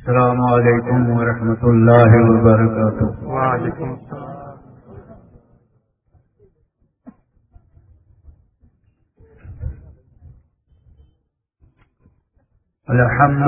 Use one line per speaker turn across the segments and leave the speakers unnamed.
السلام علیکم ورحمۃ اللہ وبرکاتہ.
وعلیکم السلام.
الحمد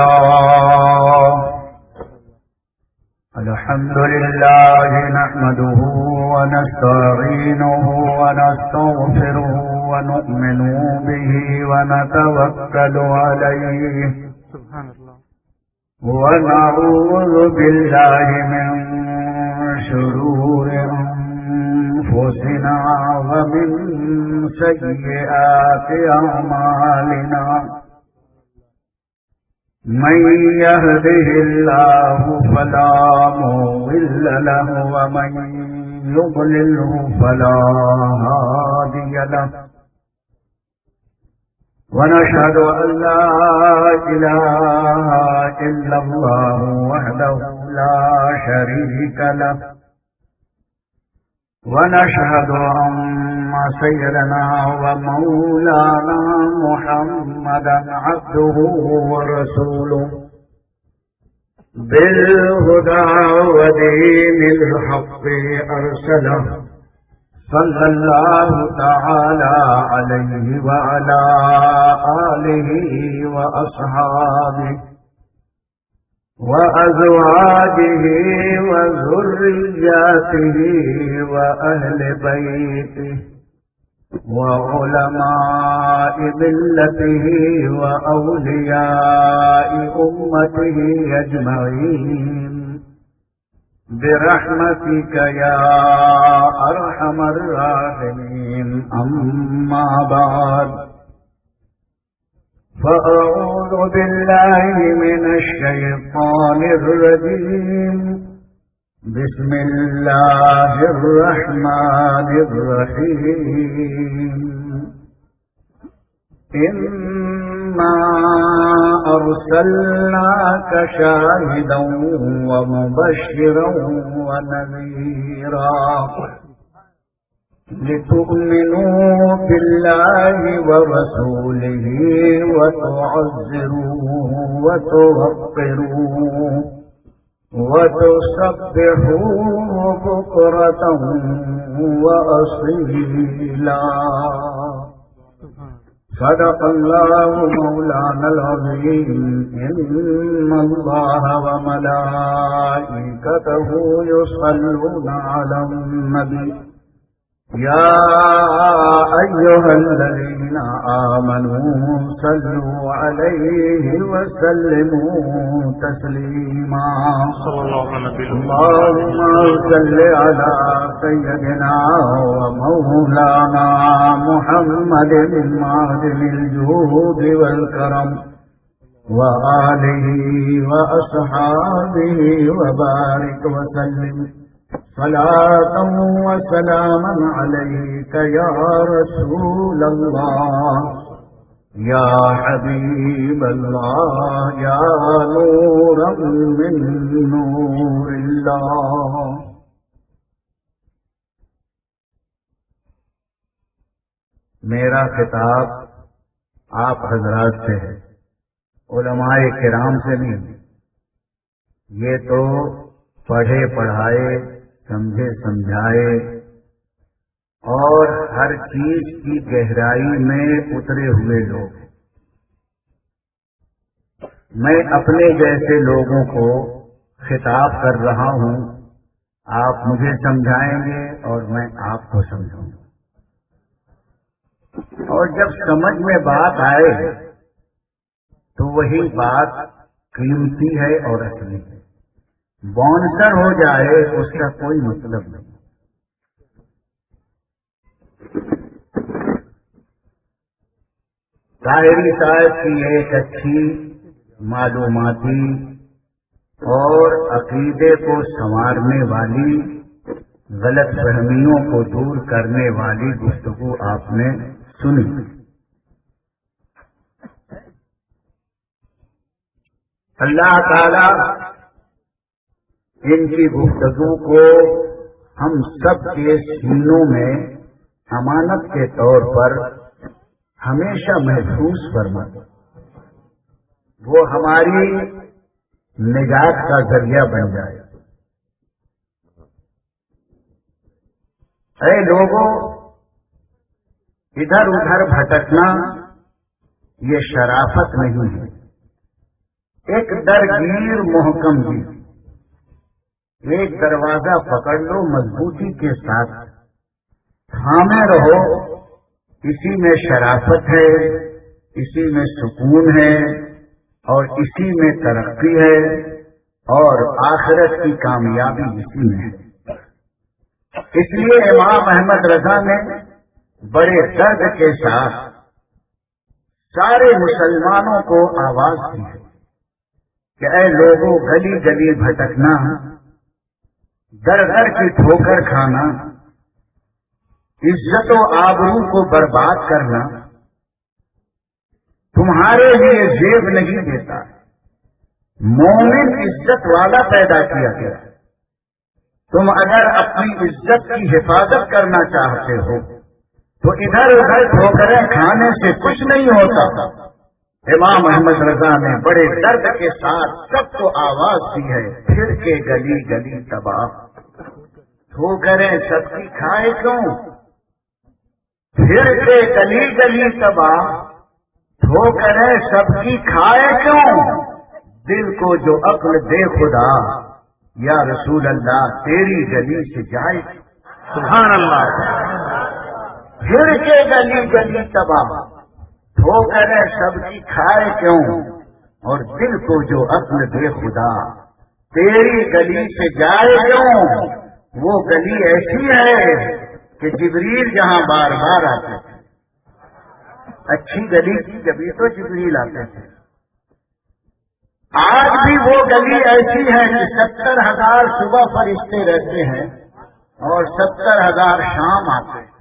لله نحمده ونستعينه ونستغفره ونؤمن به ونتوكل عليه
سبحان الله.
ونعوذ بالله من شرور أنفسنا ومن سيئات أعمالنا. من يهده الله فلا مضل له ومن يضلله فلا هادي له. ونشهد أن لا إله إلا الله وحده لا شريك له. ونشهد أن سيدنا ومولانا محمدا عبده ورسوله بالهدى ودين الحق أرسله صلى الله تعالى عليه وعلى آله وأصحابه وأزواجه وذرياته وأهل بيته وعلماء ملته وأولياء أمته أجمعين برحمتك يا أرحم الراحمين. أما بعد، فأعوذ بالله من الشيطان الرجيم. بسم الله الرحمن الرحيم. إنا أرسلناك شاهدا ومبشرا ونذيرا لتؤمنوا بالله ورسوله وتعزروه وتوقروه وتسبحوه بكرة وأصيلا. صدق الله مولانا العظيم. إن الله وملائكته يصلون على النبي يا أيها الذين آمنوا صلوا عليه وسلموا تسليما.
صلى الله عليه وسلم.
اللهم صل على سيدنا ومولانا محمد معدن الجود والكرم وآله وأصحابه وبارك وسلم صلاة وسلاما عليك يا رسول الله يا حبيب الله يا نورا من نور الله. میرا خطاب آپ حضرات سے ہے، علماء کرام سے نہیں. یہ تو پڑھے پڑھائے، سمجھے سمجھائے اور ہر چیز کی گہرائی میں اترے ہوئے لوگ. میں اپنے جیسے لوگوں کو خطاب کر رہا ہوں. آپ مجھے سمجھائیں گے اور میں آپ کو سمجھاؤں گا. اور جب سمجھ میں بات آئے تو وہی بات قیمتی ہے اور اصلی ہے. بونسر ہو جائے اس کا کوئی مطلب نہیں. طاہری صاحب کی ایک اچھی معلوماتی اور عقیدے کو سنوارنے والی، غلط فہمیوں کو دور کرنے والی گفتگو آپ نے سنی. اللہ تعالی ان کی گفتگو کو ہم سب کے سینوں میں امانت کے طور پر ہمیشہ محفوظ فرما. وہ ہماری نجات کا ذریعہ بن جائے۔ اے لوگوں، ادھر ادھر بھٹکنا یہ شرافت نہیں ہے، ایک درگیر محکم گیر، ایک دروازہ پکڑ لو مضبوطی کے ساتھ، تھامے رہو، اسی میں شرافت ہے، اسی میں سکون ہے، اور اسی میں ترقی ہے، اور آخرت کی کامیابی اسی میں ہے۔ اس لیے امام احمد رضا نے بڑے درد کے ساتھ سارے مسلمانوں کو آواز دی ہے کہ اے لوگوں، گلی گلی بھٹکنا، در در کی ٹھوکر کھانا، عزت و آبرو کو برباد کرنا تمہارے لیے زیب نہیں دیتا۔ مومن عزت والا پیدا کیا گیا، تم اگر اپنی عزت کی حفاظت کرنا چاہتے ہو تو ادھر ادھر ٹھوکریں کھانے سے کچھ نہیں ہوتا۔ امام احمد رضا نے بڑے درد کے ساتھ سب کو آواز دی ہے، پھر کے گلی گلی تباہ، ٹھوکریں سب کی کھائے کیوں؟ پھر کے گلی گلی تباہ، ٹھوکریں سب کی کھائے کیوں؟ دل کو جو عقل دے خدا، یا رسول اللہ تیری گلی سے جائے۔
سبحان اللہ۔
پھر کے گلی گلی تباہ، ٹھوکریں سب کی کھائے کیوں؟ اور دل کو جو عقل دے خدا، تیری گلی سے جائے کیوں؟ وہ گلی ایسی ہے کہ جبریل جہاں بار بار آتے تھے، اچھی گلی تھی جبھی تو جبریل آتے تھے۔ آج بھی وہ گلی ایسی ہے کہ 70,000 صبح فرشتے رہتے ہیں اور 70,000 شام آتے ہیں۔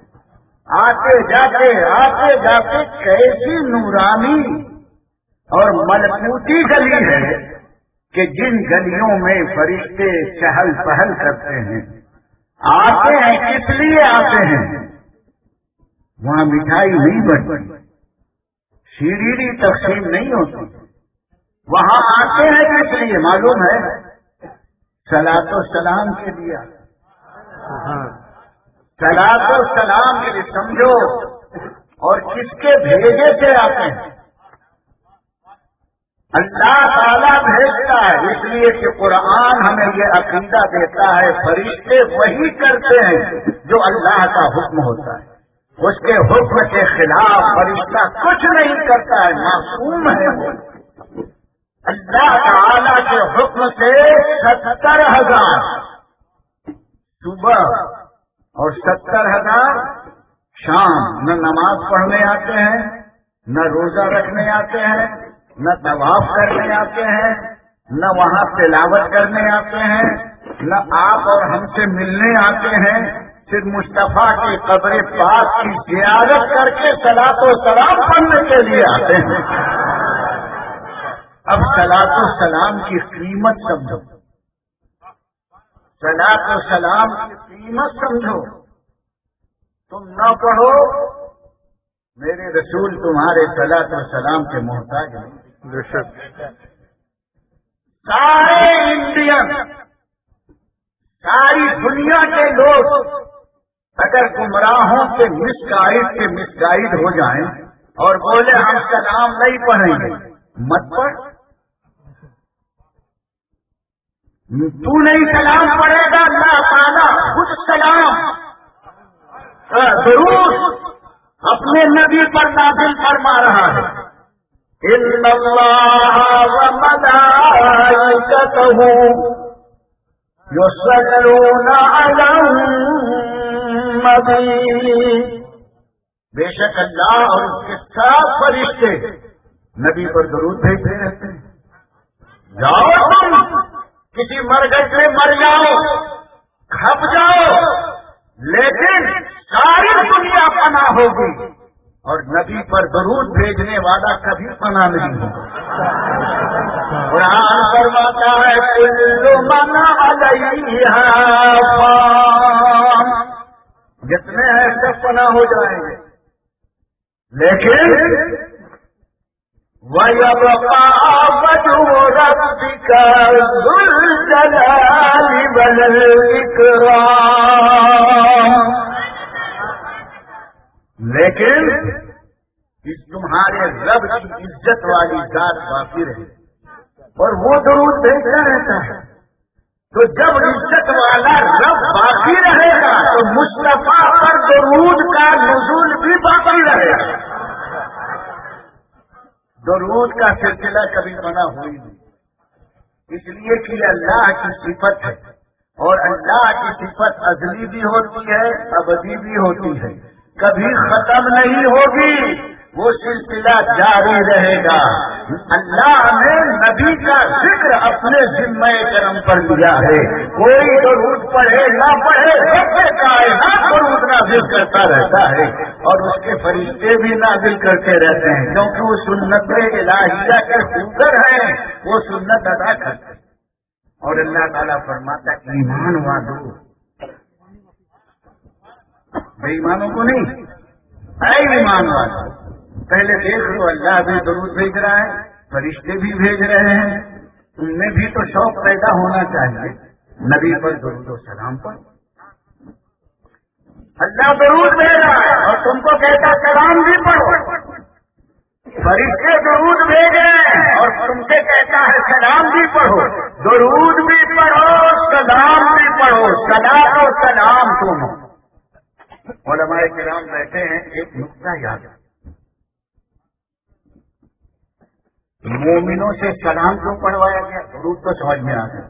آتے جاتے کیسی نورانی اور ملکوتی گلی ہے کہ جن گلیوں میں فرشتے چہل پہل کرتے ہیں، آتے ہیں کس لیے آتے ہیں؟ وہاں مٹھائی نہیں بنتی، شیرینی تقسیم نہیں ہوتی، وہاں آتے ہیں کس لیے معلوم ہے؟ صلاۃ و سلام کے لیے، صلاۃ و سلام کے لیے، سمجھو۔ اور کس کے بھیجے سے آتے ہیں؟ اللہ تعالیٰ بھیجتا ہے، اس لیے کہ قرآن ہمیں یہ عقیدہ دیتا ہے فرشتے وہی کرتے ہیں جو اللہ کا حکم ہوتا ہے، اس کے حکم کے خلاف فرشتہ کچھ نہیں کرتا ہے، معصوم ہے وہ۔ اللہ تعالی کے حکم سے 70,000 صبح اور 70,000 شام نہ نماز پڑھنے آتے ہیں، نہ روزہ رکھنے آتے ہیں، نہ طواف کرنے آتے ہیں، نہ وہاں تلاوت کرنے آتے ہیں، نہ آپ اور ہم سے ملنے آتے ہیں، صرف مصطفیٰ کی قبر پاک کی زیارت کر کے صلاۃ و سلام پڑھنے کے لیے آتے ہیں۔ اب صلاۃ و سلام کی قیمت سمجھو، صلاۃ و سلام کی قیمت سمجھو۔ تم نہ پڑھو، میرے رسول تمہارے صلاۃ و سلام کے محتاج ہیں۔ سارے انڈین، ساری دنیا کے لوگ اگر گمراہوں سے مس گائیڈ ہو جائیں اور بولے ہم سلام نہیں پڑھیں گے، مت پڑھ، تو نہیں سلام پڑھے گا، اللہ تعالیٰ خود سلام ضرور اپنے نبی پر نازل فرما رہا ہے۔ ان اللہ وملائکتہ یصلون علی النبی، بے شک اللہ اور اس کے ساتھ فرشتے نبی پر درود بھیجتے رہتے ہیں۔ جاؤ تم کسی مرگٹ میں مر جاؤ، کھپ جاؤ، لیکن ساری دنیا پناہ ہوگی اور نبی پر درود بھیجنے والا کبھی پناہ نہیں ہوگا۔ قرآن فرماتا ہے کل من علیہا فان، جتنے ہیں سب پناہ ہو جائیں گے، لیکن وَيَبْقَى وَجْهُ رَبِّكَ ذُو الْجَلَالِ وَالْإِكْرَامِ. لیکن اس تمہارے رب کی عزت والی ذات باقی رہے اور وہ درود بھیجتا رہتا ہے. تو جب عزت والا رب باقی رہے گا تو مصطفیٰ پر درود کا نزول بھی باقی رہے گا. درود کا سلسلہ کبھی منع ہوئی نہیں، اس لیے کہ اللہ کی صفت ہے اور اللہ کی صفت ازلی بھی ہوتی ہے ابدی بھی ہوتی ہے، کبھی ختم نہیں ہوگی، وہ سلسلہ جاری رہے گا. اللہ نے نبی کا ذکر اپنے ذمہ کرم پر لیا ہے. کوئی درود پڑھے نہ پڑھے رب کائنات درود نازل کرتا رہتا ہے اور اس کے فرشتے بھی نازل کرتے رہتے ہیں، کیونکہ وہ سنت الہیہ کے خوگر ہیں، وہ سنت ادا کرتے ہیں. اور اللہ تعالیٰ فرماتا ہے ایمان والو، بے ایمانوں کو نہیں، اے ایمان والو پہلے دیکھ لو اللہ بھی درود بھیج رہا ہے، فرشتے بھی بھیج رہے ہیں، تم میں بھی تو شوق پیدا ہونا چاہیے نبی پر درود و سلام پر. اللہ درود بھیج رہا ہے اور تم کو کہتا سلام بھی پڑھو. فرشتے درود بھیجے اور تم سے کہتا ہے سلام بھی پڑھو. درود بھی پڑھو سلام بھی پڑھو، صلاۃ و سلام دونوں. علماء کرام بیٹھے ہیں، ایک نقطہ یاد ہے، مومنوں سے سلام کیوں پڑھوایا گیا؟ درود تو سمجھ میں آ گیا.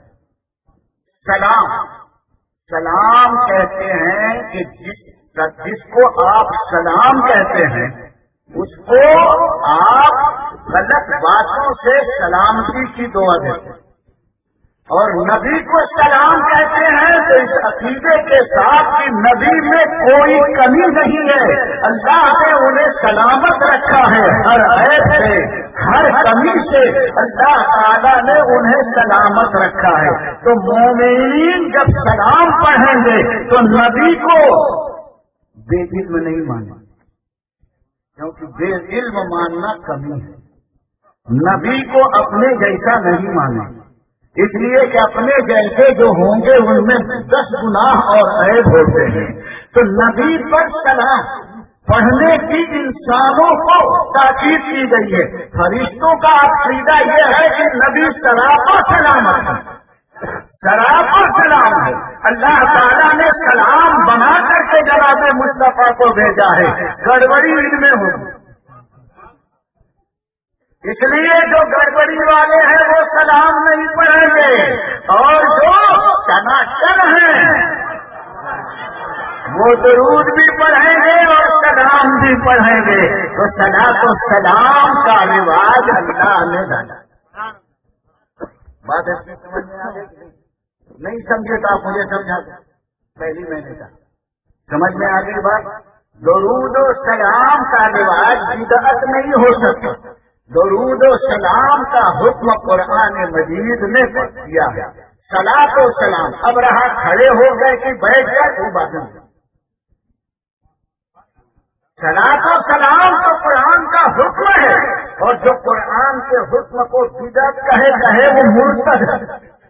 سلام کہتے ہیں کہ جس کو آپ سلام کہتے ہیں اس کو آپ غلط باتوں سے سلامتی کی دعا دیتے ہیں، اور نبی کو سلام کہتے ہیں تو اس عقیدے کے ساتھ کہ نبی میں کوئی کمی نہیں ہے، اللہ نے انہیں سلامت رکھا ہے ہر عیب سے ہر کمی سے، اللہ تعالیٰ نے انہیں سلامت رکھا ہے. تو مومنین جب سلام پڑھیں گے تو نبی کو بے علم نہیں مانیں، کیونکہ بے علم ماننا کمی ہے. نبی کو اپنے جیسا نہیں مانیں، اس لیے کہ اپنے جیسے جو ہوں گے ان میں 10 گناہ اور عیب ہوتے ہیں. تو نبی پر سلام پڑھنے کی انسانوں کو تاکید کی گئی ہے. فرشتوں کا عقیدہ یہ ہے کہ نبی سلام و سلامت ہے، سلام و سلام ہے. اللہ تعالیٰ نے سلام بنا کر کے جناب مصطفیٰ کو بھیجا ہے، گڑبڑی ان میں ہوگی. اس لیے جو گڑبڑی والے ہیں وہ سلام نہیں پڑھیں گے، اور جو ٹناٹن ہیں وہ درود بھی پڑھیں گے اور سلام بھی پڑھیں گے. تو صلاۃ و سلام کا رواج اللہ نے ڈالا. بات ایسی سمجھ میں آ گئی؟ نہیں سمجھے تو آپ مجھے سمجھا دیں، پہلی میں نے کہا سمجھ میں آ گئی بات. درود و سلام کا رواج بدعت نہیں ہو سکتا. درود و سلام کا حکم قرآن مجید نے دیا ہے. صلاۃ و سلام اب رہا کھڑے ہو گئے کہ بیٹھ گئے وہ بات نہیں. صلاۃ و سلام تو قرآن کا حکم ہے، اور جو قرآن کے حکم کو بدعت کہے وہ مرتد ہے،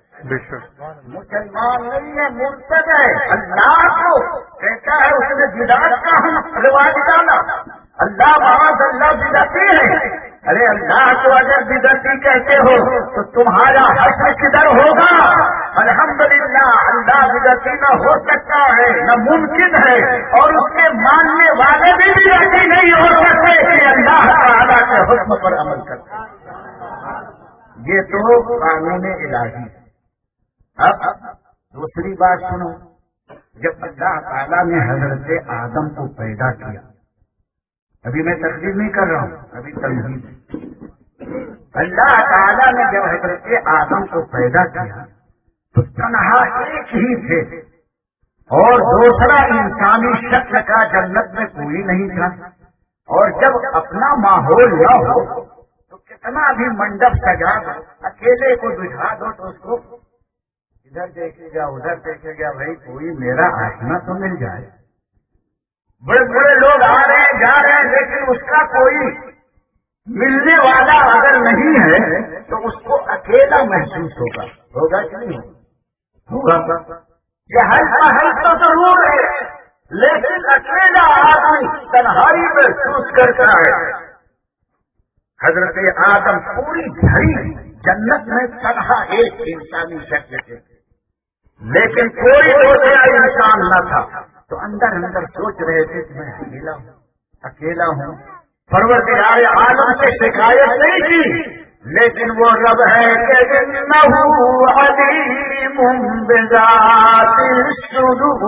مسلمان نہیں ہے، مرتد ہے. اللہ کو کہتا ہے اس نے بدعت کا ہم رواج ڈالا. اللہ معاذ اللہ بدعتی ہے. ارے اللہ کو اگر بدعتی کہتے ہو تو تمہارا حشر کدھر ہوگا؟ الحمدللہ اللہ بدعتی نہ ہو سکتا ہے نہ ممکن ہے، اور اس کے ماننے والے بھی بدعتی نہیں ہو سکتے کہ اللہ تعالیٰ کے حکم پر عمل کرتے. یہ تو قانون الہی. اب دوسری بات سنو، جب اللہ تعالیٰ نے حضرت آدم کو پیدا کیا، ابھی میں تقریر نہیں کر رہا ہوں، ابھی تمہید ہے. اللہ تعالیٰ نے جب حضرت آدم کو پیدا کیا تو تنہا ایک ہی تھے، اور دوسرا انسانی شکل کا جنت میں کوئی نہیں تھا. اور جب اپنا ماحول نہ ہو تو کتنا بھی منڈپ سجا دو، اکیلے کو بٹھا دو تو اس کو ادھر دیکھے گا ادھر دیکھے گا، بھائی کوئی میرا آشنا تو مل جائے. بڑے بڑے لوگ آ رہے ہیں جا رہے ہیں لیکن اس کا کوئی ملنے والا اگر نہیں ہے تو اس کو اکیلا محسوس ہوگا کہ نہیں ہوگا؟ یہ ہر محل تو ضرور ہے، لیکن اکیلا آدمی تنہائی محسوس کرتا ہے۔ حضرت آدم پوری بھری جنت میں تنہا ایک انسانی شکل تھے، لیکن کوئی دوسرا انسان نہ تھا، تو اندر اندر سوچ رہے تھے کہ میں اکیلا ہوں۔ پروردگار عالم سے شکایت نہیں کی، لیکن وہ رب ہے کہ انہ علیم بذات الصدور،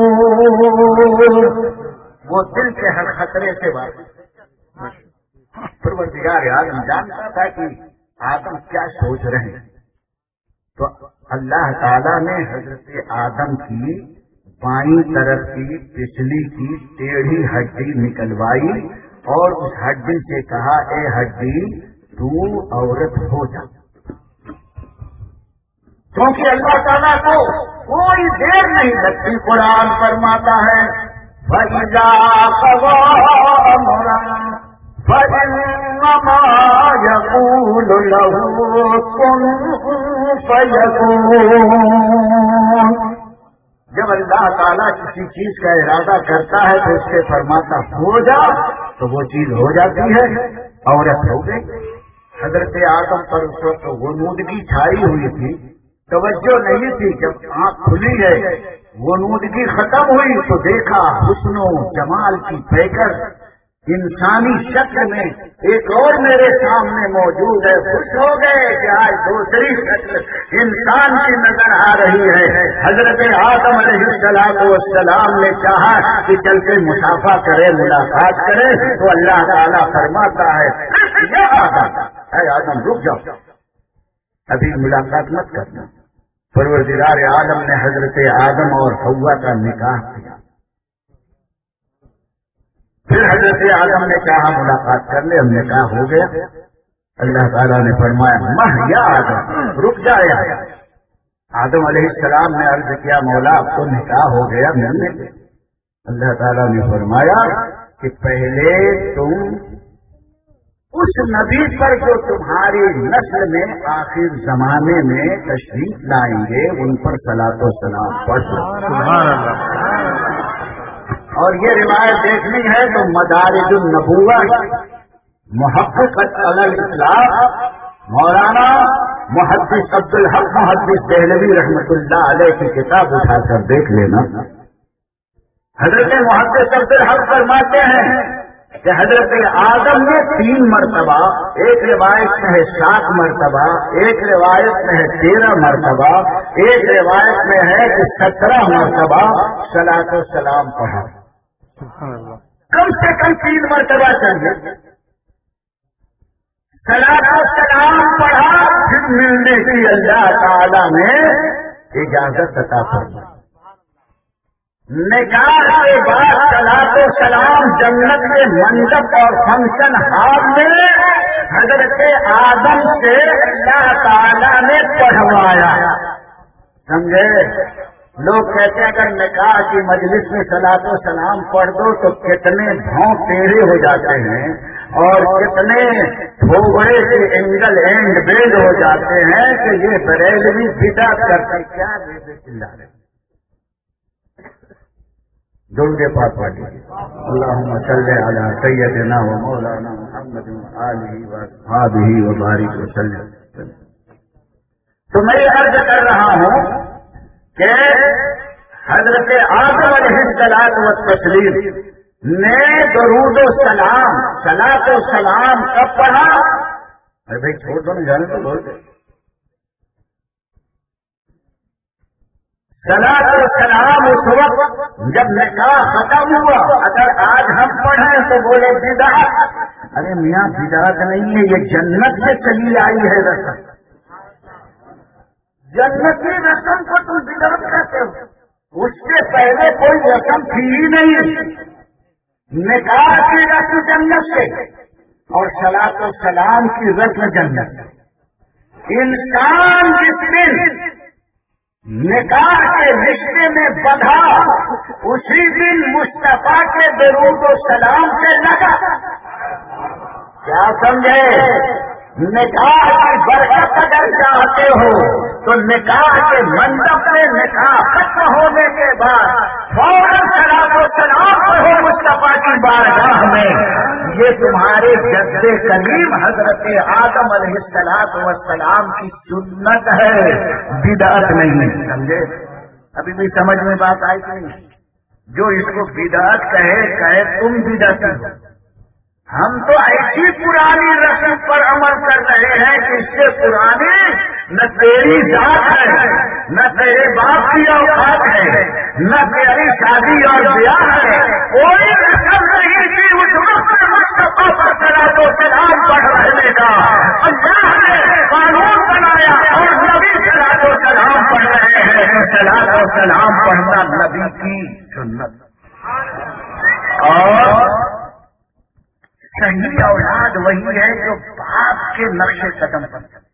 وہ دل کے ہر خطرے سے واقف۔ پروردگار عالم جانتا تھا کہ آدم کیا سوچ رہے ہیں، تو اللہ تعالیٰ نے حضرت آدم کی بائیں طرف کی پچھلی کی ٹیڑھی ہڈی نکلوائی اور اس ہڈی سے کہا اے ہڈی تو عورت ہو جا، کیونکہ اللہ تعالیٰ کو کوئی دیر نہیں لگتی۔ قرآن فرماتا ہے فَإِذَا قَضَىٰ أَمْرًا فَإِنَّمَا يَقُولُ لَهُ كُن فَيَكُونُ۔ جب اللہ تعالیٰ کسی چیز کا ارادہ کرتا ہے تو اس سے فرماتا ہو جا تو وہ چیز ہو جاتی ہے، عورت ہو گئی۔ حضرت آدم پر اس وقت غنودگی چھائی ہوئی تھی، توجہ نہیں تھی۔ جب آنکھ کھلی ہے، غنودگی ختم ہوئی تو دیکھا حسن و جمال کی پیکر انسانی شکل میں ایک اور میرے سامنے موجود ہے۔ خوش ہو گئے کہ آج دوسری شکل انسان کی نظر آ رہی ہے۔ حضرت آدم علیہ السلام نے چاہا کہ چل کے مسافہ کرے، ملاقات کرے، تو اللہ تعالیٰ فرماتا ہے یا آدم، اے آدم رک جاؤ، ابھی ملاقات مت کرنا۔ پروردگار عالم نے حضرت آدم اور حوا کا نکاح کیا۔ پھر حضرت آدم نے کہا ملاقات کر لے، ہم نے کہا ہو گیا۔ اللہ تعالیٰ نے فرمایا مہ یا آدم رک جائے۔ آدم علیہ السلام نے عرض کیا مولا اب تو نکاح ہو گیا ملنے کے۔ اللہ تعالیٰ نے فرمایا کہ پہلے تم اس نبی پر جو تمہاری نسل میں آخر زمانے میں تشریف لائیں گے ان پر صلاۃ و سلام پڑھ۔
سبحان اللہ۔
اور یہ روایت دیکھنی ہے تو مدارج النبوہ محقق علی الاطلاق مولانا محدث عبدالحق محدث دہلوی رحمۃ اللہ علیہ کی کتاب اٹھا کر دیکھ لینا۔ حضرت محدث عبدالحق فرماتے ہیں کہ حضرت آدم نے 3 مرتبہ، ایک روایت میں ہے 7 مرتبہ، ایک روایت میں ہے 13 مرتبہ، ایک روایت میں ہے کہ 17 مرتبہ صلاۃ و سلام پڑھا۔ کم سے کم 3 مرتبہ چاہیے صلاۃ و سلام پڑھا، پھر ملنے کی اللہ تعالیٰ نے اجازت عطا فرمائی۔ نکاح کے بعد صلاۃ و سلام جنت کے منڈپ اور فنکشن ہال میں حضرت آدم سے اللہ تعالیٰ نے پڑھوایا۔ سمجھے؟ لوگ کہتے ہیں اگر نکاح کی مجلس میں صلاۃ و سلام پڑھ دو تو کتنے بھاؤں ٹیڑھے ہو جاتے ہیں اور کتنے تھوبڑے سے اینگل اینڈ بیل ہو جاتے ہیں کہ یہ بریلوی بدعت کرتے کیا چلا رہے۔ درود پاک پڑھ لیجیے اللہم صلی علی سیدنا و مولانا محمد آلہ و اصحابہ و بارک وسلم۔ تو میں یہ عرض کر رہا ہوں کہ حضرت آدم علیہ الصلوۃ والتسلیم نے درود و سلام صلاۃ و سلام کب پڑھا؟ ارے بھائی چھوڑ دو نا، جانے تو بولتے۔ صلاۃ و سلام اس وقت جب نکاح ختم ہوا۔ اگر آج ہم پڑھیں تو بولے بدعت۔ ارے میاں بدعت نہیں ہے، یہ جنت سے چلی آئی ہے رسم۔ جنتی رسم کو تم بدعت کہتے ہو، اس سے پہلے کوئی رسم تھی ہی نہیں۔ نکاح کی رسم جنت سے اور صلاۃ و سلام کی رسم جنت سے۔ انسان جس دن نکاح کے رشتے میں بندھا اسی دن مصطفیٰ کے درود و سلام سے لگا۔ क्या समझे? निकाह की बरकत अगर चाहते हो तो निकाह के मंडप में निकाह खत्म होने के बाद फौरन सलातो सलाम पढ़ो मुस्तफा की बारगाह में। ये तुम्हारे जद्दे करीम हजरत आदम अलैहिस्सलातु वस्सलाम की सुन्नत है, बिदअत नहीं। समझे? अभी भी समझ में बात आई नहीं? जो इसको बिदअत कहे तुम बिदअती हो। हम तो ऐसी पुरानी रस्म पर अमल कर रहे हैं कि इससे पुरानी न तेरी जात है, न तेरे बाप की औकात है, न तेरी शादी और ब्याह है। कोई रस्म नहीं थी उस वक्त मुस्तफा पर सलातो सलाम पढ़ रहने का। अल्लाह ने कानून बनाया और नबी सलातो सलाम पढ़ रहे हैं। सलातो सलाम पढ़ना नबी की सुन्नत। और सही औलाद वही है जो बाप के नक्शे कदम पर चले।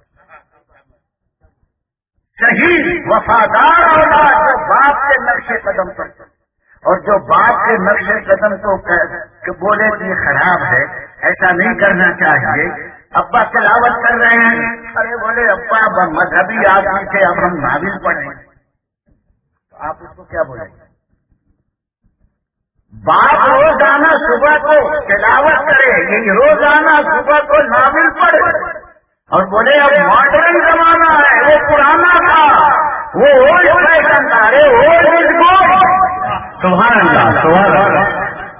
सही वफादार औलाद जो बाप के नक्शे कदम पर चले, और जो बाप के नक्शे कदम को बोले कि ये खराब है, ऐसा नहीं करना चाहिए। अब्बा तिलावत कर रहे हैं, अरे बोले अब्बा मजहबी आदमी थे, अब हम नाविल पढ़ें, तो आप उसको क्या बोलेंगे? बाप रोजाना सुबह को तिलावत करे, यही रोजाना सुबह को नाविल पढ़े, और बोले अब मॉडर्न जमाना है, वो पुराना था, वो ओल्ड फैशन था। अरे ओल्ड इज गुड, सुभान अल्लाह, सुभान अल्लाह।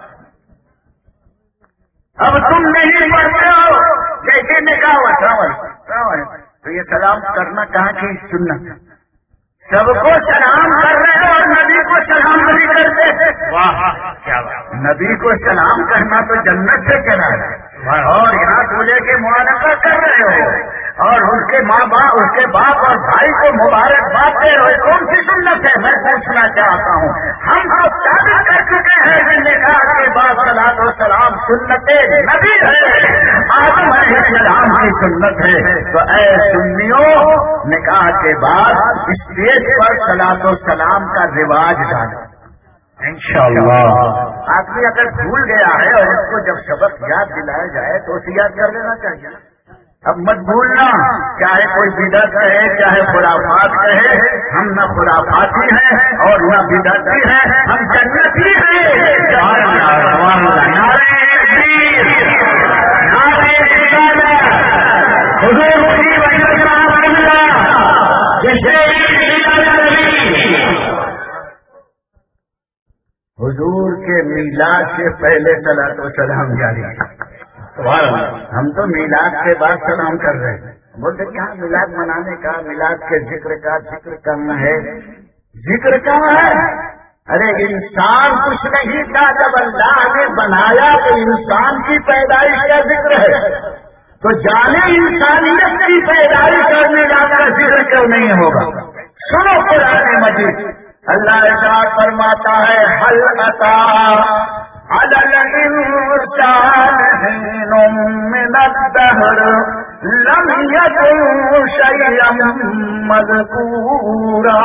अब तुम नहीं पढ़ते हो, जैसे निकाह रावण, तो ये सलाम करना कहाँ की सुन्नत? सबको सलाम कर रहे हैं और नबी को सलाम नहीं करते। वाह क्या बात! नबी को सलाम करना तो जन्नत से चला है, और यहाँ दूल्हे के मुबारका कर रहे हो और उसके माँ बाप, उसके बाप और भाई को मुबारकबाद दे रहे हो। कौन सी सुन्नत है? मैं पूछना चाहता हूँ। हम तो साबित कर चुके हैं कि निकाह के बाद सलातो सलाम सुन्नत नबी है, आदम अलैहिस्सलाम की सुन्नत है। तो ऐ सुन्नियों, निकाह के बाद स्टेज पर सलातो सलाम का रिवाज डाला इंशाअल्लाह। आदमी अगर भूल गया है और उसको जब सबक याद दिलाया जाए तो उसे याद कर लेना चाहिए। अब मत भूलना, चाहे कोई बिदअत कहे, चाहे खुराफात कहे, हम न खुराफाती हैं और न बिदअती हैं, हम जन्नती हुजूर के मीलाद से पहले सलातो सलाम जारी है। हम तो मीलाद के बाद सलाम कर रहे हैं। बोलते क्या मिलाद मनाने का, मिलाद के जिक्र करना है। जिक्र कहाँ है? अरे इंसान कुछ नहीं था, जब अल्लाह ने बनाया तो इंसान की पैदाइश का जिक्र है, तो जाने इंसानियत की पैदाइश करने जाकर जिक्र क्यों नहीं होगा? सुनो कुरान मजीद, अल्लाह इरशाद फरमाता है, हल अता अलल इंसान हिनुम मिनद्दहर लम यकुन शयअम मज़कूरा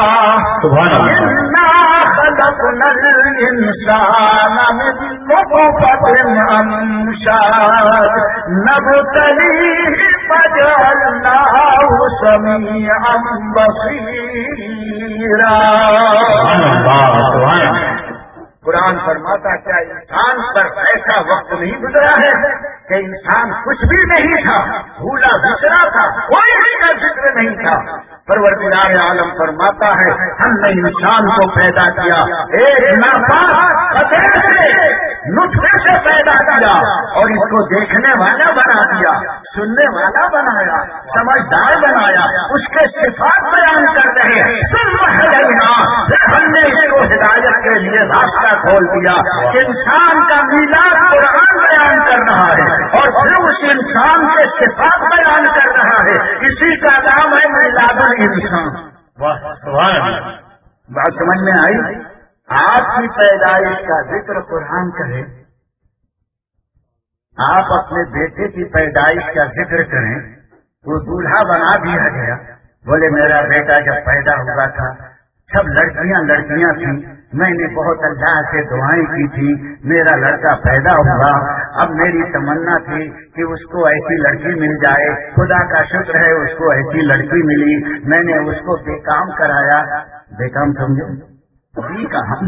इन्ना खलक़नल इंसाना मिन नुतफ़तिन अमशाज नब्तलीहि फजअलनाहु समीअन बसीरा। कुरान फरमाता क्या इंसान पर ऐसा वक्त नहीं गुजरा है कि इंसान कुछ भी नहीं था, भूला बिसरा था, कोई भी जिक्र नहीं था। परवरदिगार आलम फरमाता है, हमने इंसान को पैदा किया एक नापाक नुत्फे से पैदा किया और इसको देखने वाला बना दिया, सुनने वाला बनाया, समझदार बनाया, उसके सिफात बयान कर रहे हैं। हमने इसको हिदायत के लिए रास्ता खोल दिया। इंसान का मीलाद कुरान बयान कर रहा है और फिर उस इंसान के सिफात बयान कर रहा है। इसी का नाम है मीलादुल इंसान। बात समझ में आई? आपकी पैदाइश का जिक्र कुरान करे, आप अपने बेटे की पैदाइश का जिक्र करें, वो दूल्हा बना दिया गया। बोले मेरा बेटा जब पैदा हुआ था सब लड़कियां थी, मैंने बहुत अल्लाह से दुआएं की थी, मेरा लड़का पैदा हुआ, اب میری تمنا تھی کہ اس کو ایسی لڑکی مل جائے، خدا کا شکر ہے اس کو ایسی لڑکی ملی، میں نے اس کو بے کام کرایا، بے کام سمجھے، بے کام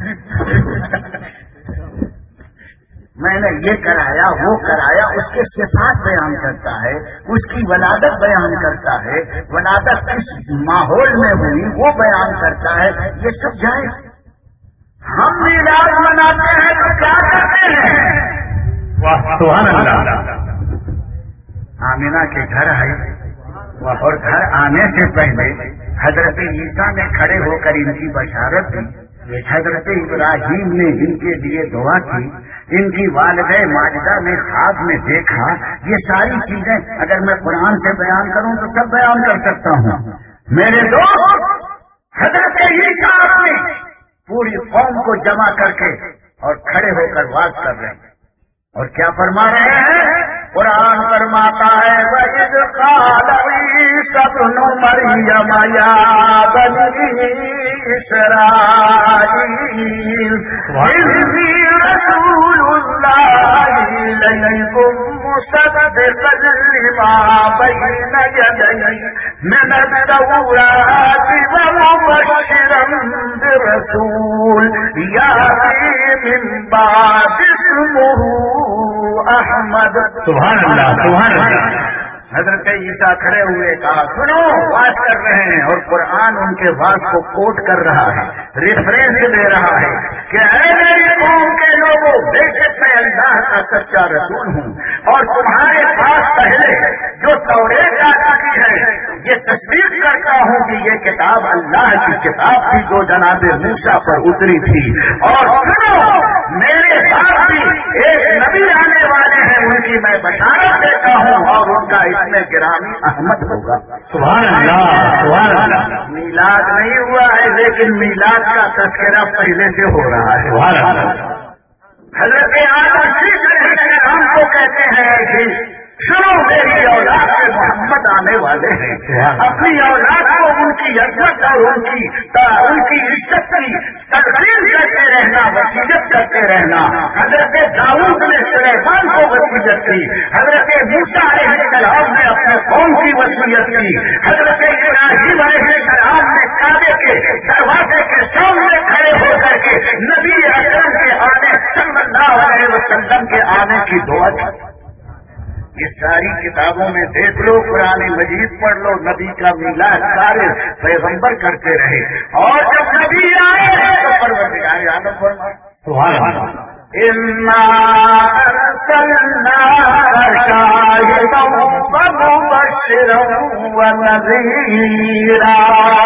میں نے یہ کرایا وہ کرایا، اس کے صفات بیان کرتا ہے، اس کی ولادت بیان کرتا ہے، ولادت کس ماحول میں ہوئی وہ بیان کرتا ہے، یہ سب جائے۔ ہم میلاد مناتے ہیں تو کیا کرتے ہیں؟
سبحان اللہ۔
آمینہ کے گھر آئے اور گھر آنے سے پہلے حضرت عیسیٰ نے کھڑے ہو کر ان کی بشارت دی، حضرت ابراہیم نے ان کے لیے دعا کی، ان کی والدہ ماجدہ نے خواب میں دیکھا۔ یہ ساری چیزیں اگر میں قرآن سے بیان کروں تو سب بیان کر سکتا ہوں۔ میرے دوست، حضرت عیسیٰ نے پوری قوم کو جمع کر کے اور کھڑے ہو کر واز کر رہے ہیں، اور کیا فرما رہے ہیں؟ قرآن فرماتا ہے وَإِذْ قَالَ عِيسَى ابْنُ مَرْيَمَ يَا بَنِي إِسْرَائِيلَ إِنِّي رَسُولُ اللَّهِ إِلَيْكُمْ مُصَدِّقًا لِمَا بَيْنَ يَدَيَّ مِنَ التَّوْرَاةِ وَمُبَشِّرًا بِرَسُولٍ يَأْتِي مِن بَعْدِي اسْمُهُ أَحْمَدُ۔
سبحان اللہ، سبحان اللہ۔
حضرت عیسیٰ کھڑے ہوئے کہا سنو، واز کر رہے ہیں، اور قرآن ان کے واز کو کوٹ کر رہا ہے، ریفرنس دے رہا ہے کہ اے میری قوم کے لوگوں، بے شک میں اللہ کا سچا رسول ہوں، اور تمہارے پاس پہلے جو توریت آ چکی ہے یہ تصدیق کرتا ہوں کہ یہ کتاب اللہ کی کتاب تھی جو جناب موسیٰ پر اتری تھی، اور سنو میرے بعد بھی ایک نبی آنے والے ہیں، ان کی میں بشارت دیتا ہوں، اور ان کا اس میں گرامی احمد ہوگا۔
سبحان اللہ، سبحان اللہ۔
میلاد نہیں ہوا ہے لیکن میلاد کا تذکرہ پہلے سے ہو رہا ہے۔
سبحان اللہ۔
حضرت آدم علیہ السلام کو کہتے ہیں سنو میری اولاد سے محمد آنے والے ہیں، اپنی اولاد کو ان کی عزت اور ان کی عزت کی تقریر کرتے رہنا، وصیت کرتے رہنا۔ حضرت داؤد نے سلیمان کو وصیت کی، حضرت موسیٰ علیہ السلام نے اپنے قوم کی وصیت کی، حضرت ابراہیم علیہ السلام نے کعبے کے دروازے کے سامنے کھڑے ہو کر کے نبی اکرم کے آنے صلی اللہ علیہ وسلم کے آنے کی دعا کی۔ یہ ساری کتابوں میں دیکھ لو، قرآن مجید پڑھ لو، نبی کا میلاد سارے پیغمبر کرتے رہے، اور جب نبی آئے تو پروردگار عالم فرمائے
سبحان اللہ۔
اِنَّا أَرْسَلْنَاكَ شَاهِدًا وَمُبَشِّرًا وَنَذِيرًا۔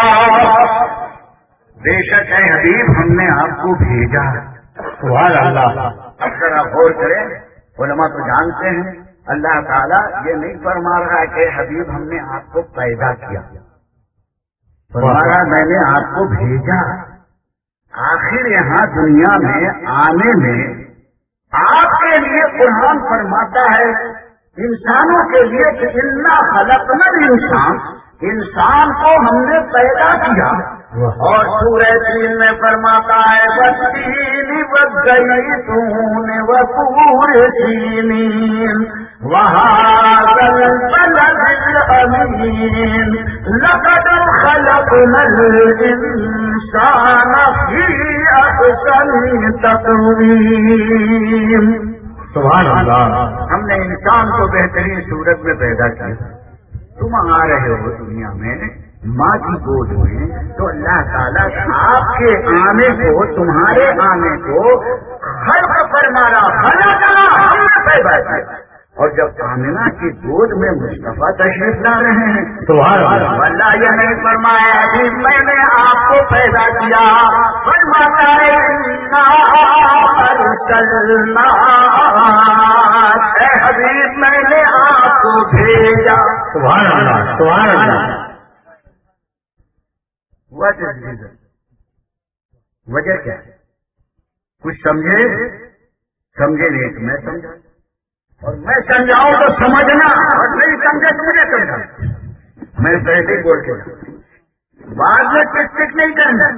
بے شک ہے حبیب، ہم نے آپ کو بھیجا۔
سبحان اللہ۔
اب ذرا غور کریں، علماء تو جانتے ہیں اللہ تعالیٰ یہ نہیں فرما رہا کہ حبیب ہم نے آپ کو پیدا کیا، فرما رہا میں نے آپ کو بھیجا۔ آخر یہاں دنیا میں آنے میں آپ کے لیے قرآن فرماتا ہے انسانوں کے لیے کہ اِنَّا خَلَقْنَا الْإِنسَانَ، انسان کو ہم نے پیدا کیا، اور سورہ تین میں فرماتا ہے وَالتِّينِ وَالزَّيْتُونِ وَطُورِ سِينِينَ وَهَٰذَا الْبَلَدِ الْأَمِينِ لَقَدْ خَلَقْنَا الْإِنسَانَ فِي أَحْسَنِ تَقْوِيمٍ۔
سبحان اللہ۔
ہم نے انسان کو بہترین صورت میں پیدا کیا۔ تم آ رہے ہو دنیا میں ماں کی گود میں، تو اللہ تعالیٰ آپ کے آنے کو، تمہارے آنے کو خلق فرما رہا، خلقنا، ہم نے پیدا کیا۔ اور جب آمنہ کی گود میں مصطفیٰ تشریف لا رہے ہیں
سبحان اللہ۔
اللہ یہ نہیں فرمایا ابھی میں نے آپ کو پیدا کیا، فرماتا ہے اِنَّا أَرْسَلْنَاكَ، اے حبیب میں نے آپ کو بھیجا۔
سبحان اللہ، سبحان اللہ۔
وجہ کیا ہے؟ کچھ سمجھے نہیں تو میں سمجھا، اور میں سمجھاؤں تو سمجھنا، اور نہیں سمجھے تو مجھے سمجھا۔ میں پہلے بول کے بعد میں ٹک نہیں کرنا،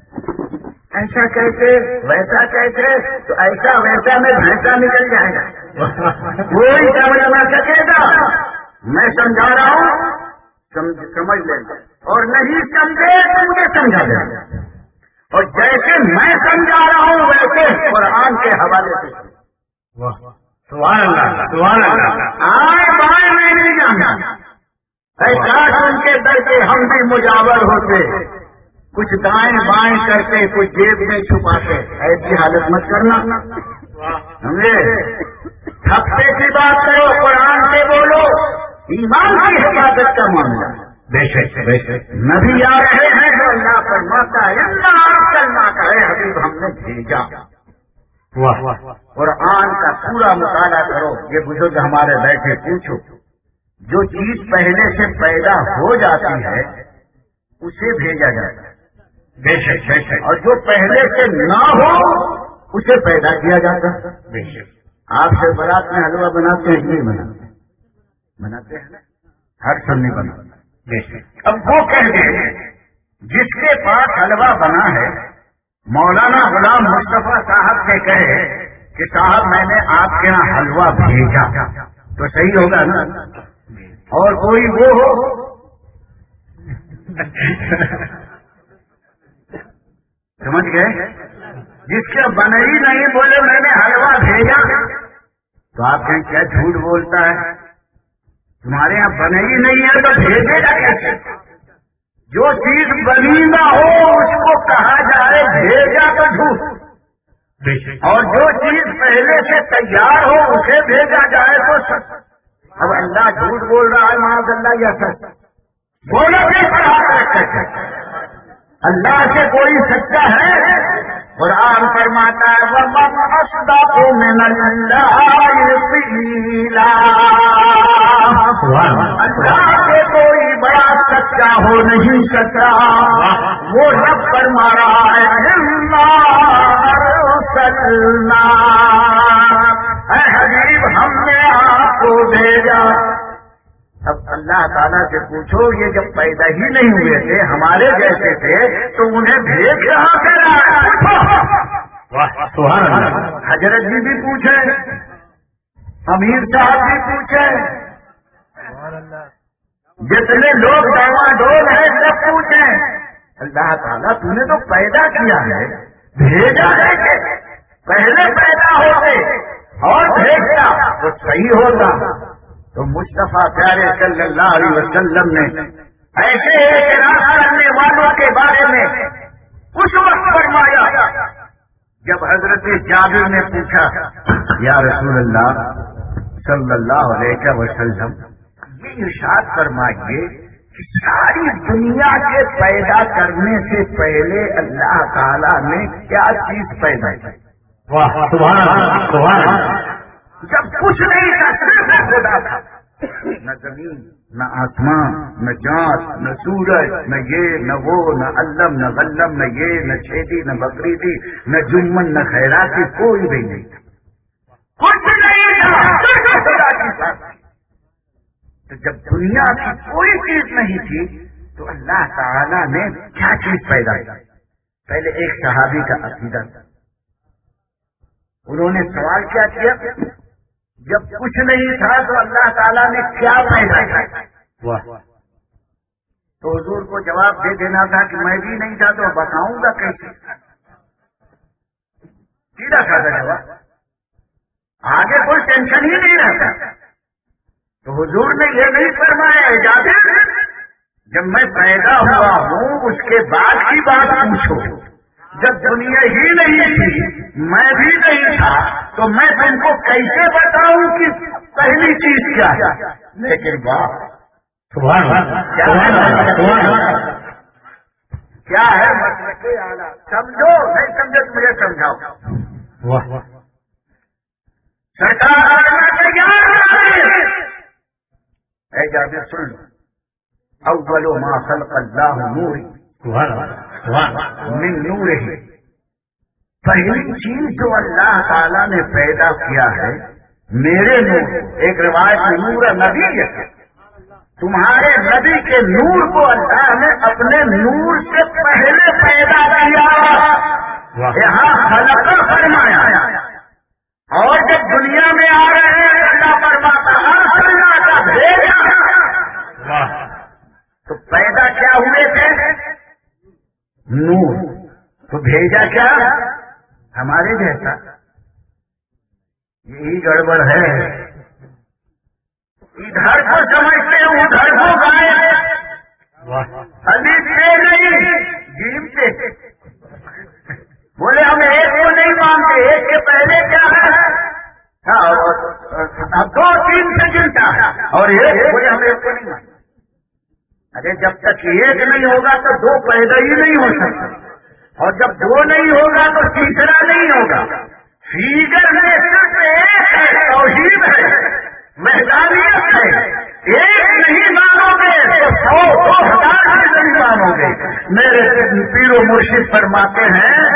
ایسا کہتے ویسا کہتے تو ایسا ویسا میں بھینسا نکل جائے گا۔ کوئی سمجھ نہ سکے گا، میں سمجھا رہا ہوں سمجھ لینا، اور نہیں سمجھے تو مجھے سمجھا دینا، اور جیسے میں سمجھا رہا ہوں ویسے قرآن کے حوالے سے
سبحان اللہ سبحان اللہ۔
آئے بائیں میں نہیں جانا، کاش ان کے در کے ہم بھی مجاور ہوتے، کچھ دائیں بائیں کرتے، کچھ جیب میں چھپاتے، ایسی حالت مت کرنا سمجھے؟ ہفتے کی بات کرو، قرآن سے بولو، ایمان کی حفاظت کا معاملہ۔
بے شک بے شک۔
نبی آ رہے ہیں تو اللہ فرماتا ہے اللہ کرنا کا ہے حبیب ہم نے بھیجا۔ قرآن کا پورا مطالعہ کرو، یہ بزرگ ہمارے بیٹھے پوچھو، جو چیز پہلے سے پیدا ہو جاتی ہے اسے بھیجا جاتا ہے،
بے شک بے شک۔
اور جو پہلے سے نہ ہو اسے پیدا کیا جاتا ہے۔
بے شک۔
آپ سے برات میں حلوہ بناتے ہیں کہ نہیں بناتے ہیں؟ ہر سنی بناتا ہے۔
بے شک۔
اب وہ کہہ دیں جس کے پاس حلوہ بنا ہے، مولانا غلام مصطفیٰ صاحب سے کہے کہ صاحب میں نے آپ کے یہاں حلوہ بھیجا تو صحیح ہوگا نا؟ اور کوئی وہ ہو سمجھ گئے، جس کے بنے ہی نہیں بولے میں نے حلوہ بھیجا، تو آپ کہیں کیا جھوٹ بولتا ہے، تمہارے یہاں بنے ہی نہیں ہے تو بھیجے گا کیسے؟ جو چیز بنی نہ ہو اس کو کہا جائے بھیجا تو جھوٹ، اور جو چیز پہلے سے تیار ہو اسے بھیجا جائے تو سچ۔ اب اللہ جھوٹ بول رہا ہے معاذ اللہ یا سچ؟ بولو کہ اللہ سے کوئی سچا ہے؟ قرآن فرماتا ہے وَمَنْ أَصْدَقُ مِنَ اللَّهِ قِيلًا، اللہ سے کوئی بڑا سچا ہو نہیں سکتا۔ وہ رب فرما رہا ہے اِنَّا أَرْسَلْنَا، اے حبیب ہم نے آپ کو بھیجا۔ اب اللہ تعالیٰ سے پوچھو یہ جب پیدا ہی نہیں ہوئے تھے ہمارے جیسے تھے تو انہیں بھیج کہاں سے لایا؟ حضرت جی بھی پوچھے، امیر صاحب بھی پوچھے، جتنے لوگ ڈاواں ڈول ہیں سب پوچھیں، اللہ تعالیٰ تم نے تو پیدا کیا ہے، بھیجا ہے کہ پہلے پیدا ہوتے اور بھیجتا تو صحیح ہوتا۔ تو مصطفیٰ پیارے صلی اللہ علیہ وسلم نے ایسے اعتراض کرنے والوں کے بارے میں اس وقت فرمایا جب حضرت جابر نے پوچھا یا رسول اللہ صلی اللہ علیہ وسلم یہ ارشاد فرمائیے کہ ساری دنیا کے پیدا کرنے سے پہلے اللہ تعالیٰ نے کیا چیز پیدا کی؟
سبحان اللہ سبحان اللہ۔
جب کچھ نہیں تھا صرف خدا تھا، نہ زمین نہ آسمان نہ چاند نہ سورج نہ یہ نہ وہ نہ علم نہ غلم نہ یہ نہ چھیدی نہ بکری تھی نہ جمن نہ خیراتی، کوئی بھی نہیں تھا، کچھ نہیں تھا صرف خدا کی ذات تھی۔ تو جب دنیا کی کوئی چیز نہیں تھی تو اللہ تعالیٰ نے کیا چیز پیدا کی؟ پہلے ایک صحابی کا عقیدہ تھا، انہوں نے سوال کیا جب کچھ نہیں تھا تو اللہ تعالیٰ نے کیا پیدا کیا؟ تو حضور کو جواب دے دینا تھا کہ میں بھی نہیں تھا تو بتاؤں گا کیسے، سیدھا سادہ جواب، آگے کوئی ٹینشن ہی نہیں رہتا۔ تو حضور نے یہ نہیں فرمایا اجازت جب میں پیدا ہوا ہوں اس کے بعد کی بات پوچھو، جب دنیا ہی نہیں تھی میں بھی نہیں تھا تو میں تم کو کیسے بتاؤں کہ پہلی چیز کیا ہے؟ لیکن واہ
سبحان اللہ
کیا ہے مسلک اعلیٰ، سمجھو نہیں سمجھے تو مجھے سمجھاؤ۔ سرکار اے جابر سن لو، اول ما خلق اللہ نوری من نورہ، پہلی چیز جو اللہ تعالیٰ نے پیدا کیا ہے میرے نور، ایک روایت میں نور نبی ہے، تمہارے نبی کے نور کو اللہ نے اپنے نور سے پہلے پیدا کیا، یہاں خلق فرمایا، اور جب دنیا میں آ رہے भेजा क्या हमारे जैसा। यही गड़बड़ है, इधर को समझते उधर को गाए। अभी से नहीं गिनते, बोले हम एक को नहीं मानते, एक के पहले क्या है, दो तीन से गिनता और एक बोले हम एक को नहीं मानते। अरे जब तक एक नहीं होगा तो दो पैदा ही नहीं हो सकता, और जब दो नहीं होगा तो तीसरा नहीं होगा। फिगर में सिर्फ एक है, तौहीद है, वहदानियत है। एक नहीं मानोगे तो 100-2,000 से नहीं मानोगे। मेरे पीरो मुर्शिद फरमाते हैं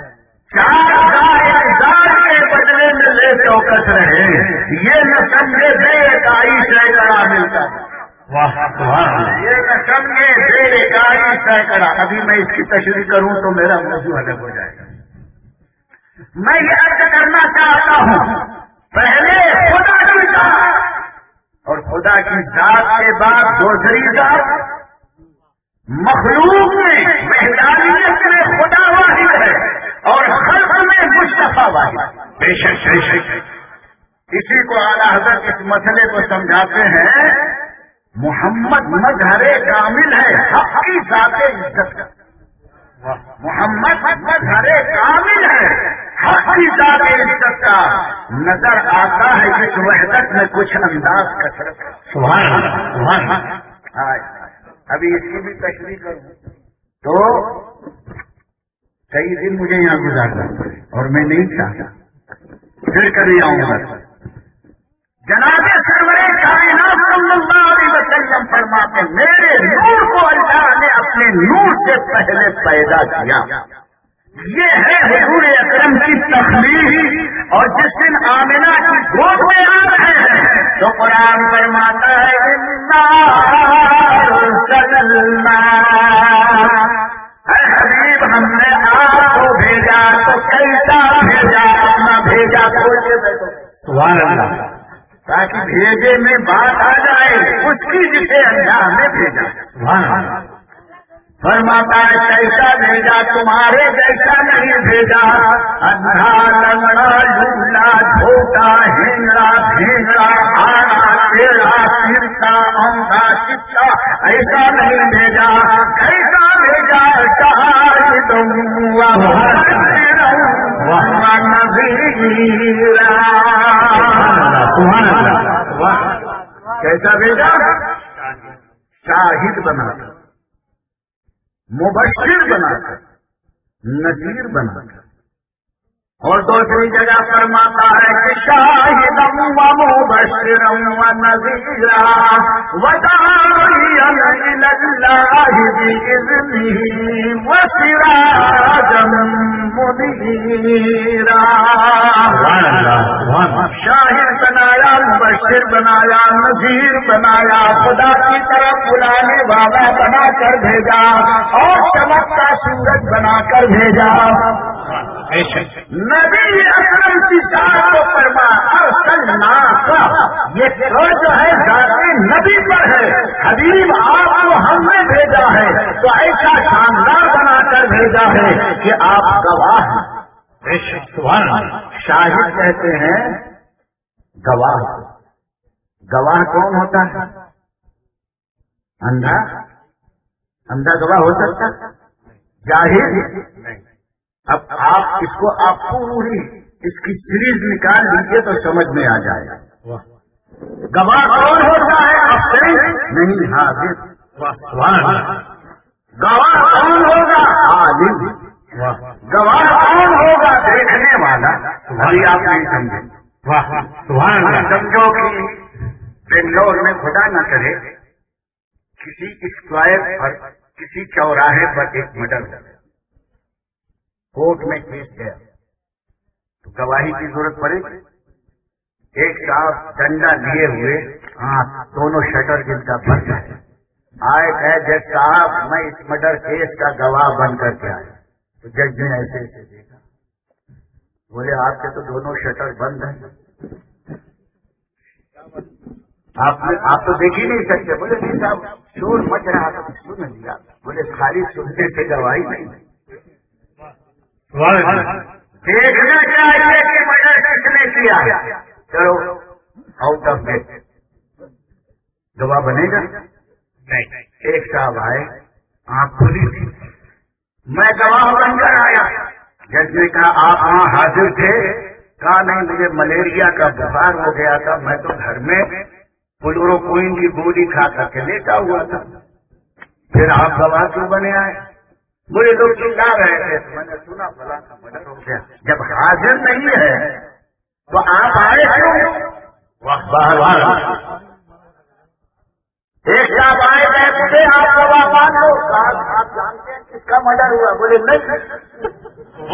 4,000 के बदले में ले चौकस रहे, ये न समझे बेकाई सैकड़ा मिलता है।
वाह
ये न समझे बेकाई सैकड़ा। अभी मैं इसकी तशरीह करूं तो मेरा मौजूद अलग हो जाएगा। मैं ये अर्ज करना चाहता हूं, पहले खुदा की जात और खुदा की जात के बाद दूसरी जात। मखलूक में वहदानियत में खुदा वाहिद है और खल्क में मुस्तफा वाहिद।
बेशक बेशक।
इसी को आला हज़रत इस मसले को समझाते हैं, मोहम्मद मजहरे कामिल है, हक की जाते इज्जत का। मोहम्मद मजहरे कामिल है, हक की जाते इज्जत का। नजर आता है इस वहदत में कुछ अंदाज कसरत।
सुभान अल्लाह सुभान अल्लाह।
अभी इसकी भी तशरीह करूं तो कई दिन मुझे यहाँ गुजारना पड़े और मैं नहीं चाहता, फिर कभी आऊंगा। जनाबे सरवरे कायनात सल्लल्लाहु अलैहि वसल्लम फरमाते, मेरे नूर को अल्लाह ने अपने नूर से पहले पैदा किया। ये है हुजूर अकरम की तखलीक। और जिस दिन आमिना की गोद में आ रहे हैं तो कुरान फरमाता है इन्ना अरसलना, हबीब हमने आपको भेजा तो कैसा भेजा, अपना भेजा खोल के देखो।
सुभान अल्लाह।
ताकि भेजे में बात आ जाए उसकी जिसे अल्लाह ने भेजा।
सुभान अल्लाह।
फरमाता है कैसा भेजा, तुम्हारे जैसा नहीं भेजा। अंधा लंगड़ा लूला झोटा हिंगड़ा भींगड़ा आड़ा टेढ़ा सिरका औंधा चिट्टा ऐसा नहीं भेजा। कैसा भेजा, शाहिदुम व मुबश्शिरुम व नज़ीरा।
सुभान अल्लाह।
कैसा भेजा, शाहिद बनाकर, मुबश्शिर बनाकर, नज़ीर बनाकर। और दूसरी जगह फरमाता है कि शाहिदम व मुबश्शिरम व नज़ीरा व दाइयन इलल्लाहि बिइज़्निही व सिराजम मुनीरा। शाहिद बनाया, मुबश्शिर बनाया, नज़ीर बनाया, खुदा की तरफ बुलाने वाला बनाकर भेजा और चमकता सूरज बनाकर भेजा। नबी अकरम की जात को फरमा अरसलनाका, ये कौन जो है जाते नबी पर है। हबीब आपको हमने भेजा है तो ऐसा शानदार बनाकर भेजा है कि आप गवाह हैं। शाहिद कहते हैं गवाह। गवाह कौन होता है? अंधा? अंधा गवाह हो सकता? जाहिल नहीं। अब आप इसको आप पूरी इसकी सीरीज निकाल लीजिए तो समझ में आ जाएगा। गवाह कौन होता है? अफसर नहीं, हाजिर। गवाह कौन होगा? आलिम। गवाह कौन होगा? देखने वाला। अभी आप नहीं समझे। समझो कि बेंगलोर में खुदा न करे किसी स्क्वायर पर, किसी चौराहे पर एक मर्डर हो, कोर्ट में केस गया तो गवाही की जरूरत पड़ेगी। एक साहब डंडा लिए हुए, दोनों शटर जिनका बंद है, आए कहे जज साहब मैं इस मर्डर केस का गवाह बन करके आया। तो जज ने ऐसे ऐसे देखा, बोले आपके तो दोनों शटर बंद हैं, आप तो देख ही नहीं सकते। बोले नहीं साहब शोर मच रहा था सुन लिया। बोले खाली सुनने से गवाही नहीं, دیکھنا چاہیے کہ مدد کس نے کیا. چلو آؤٹ آف ڈیٹ گواہ بنے گا نہیں. ایک صاحب آئے, آنکھ کھلی تھی, میں گواہ بن کر آیا. جج نے کہا آپ وہاں حاضر تھے؟ کہا نہیں, مجھے ملیریا کا بخار ہو گیا تھا, میں تو گھر میں کلوروکوئن کی گولی کھا کر کے لیٹا ہوا تھا. پھر آپ گواہ کیوں بنے آئے؟ مجھے لوگ چلا رہے تھے, میں نے سنا فلاں کا مرڈر ہو گیا. جب حاضر نہیں ہے تو آپ آئے کیوں؟ ایک صاحب آئے گئے مجھے آپ گواہ مان لو. آپ جانتے ہیں کس کا مرڈر ہوا؟ بولے نہیں,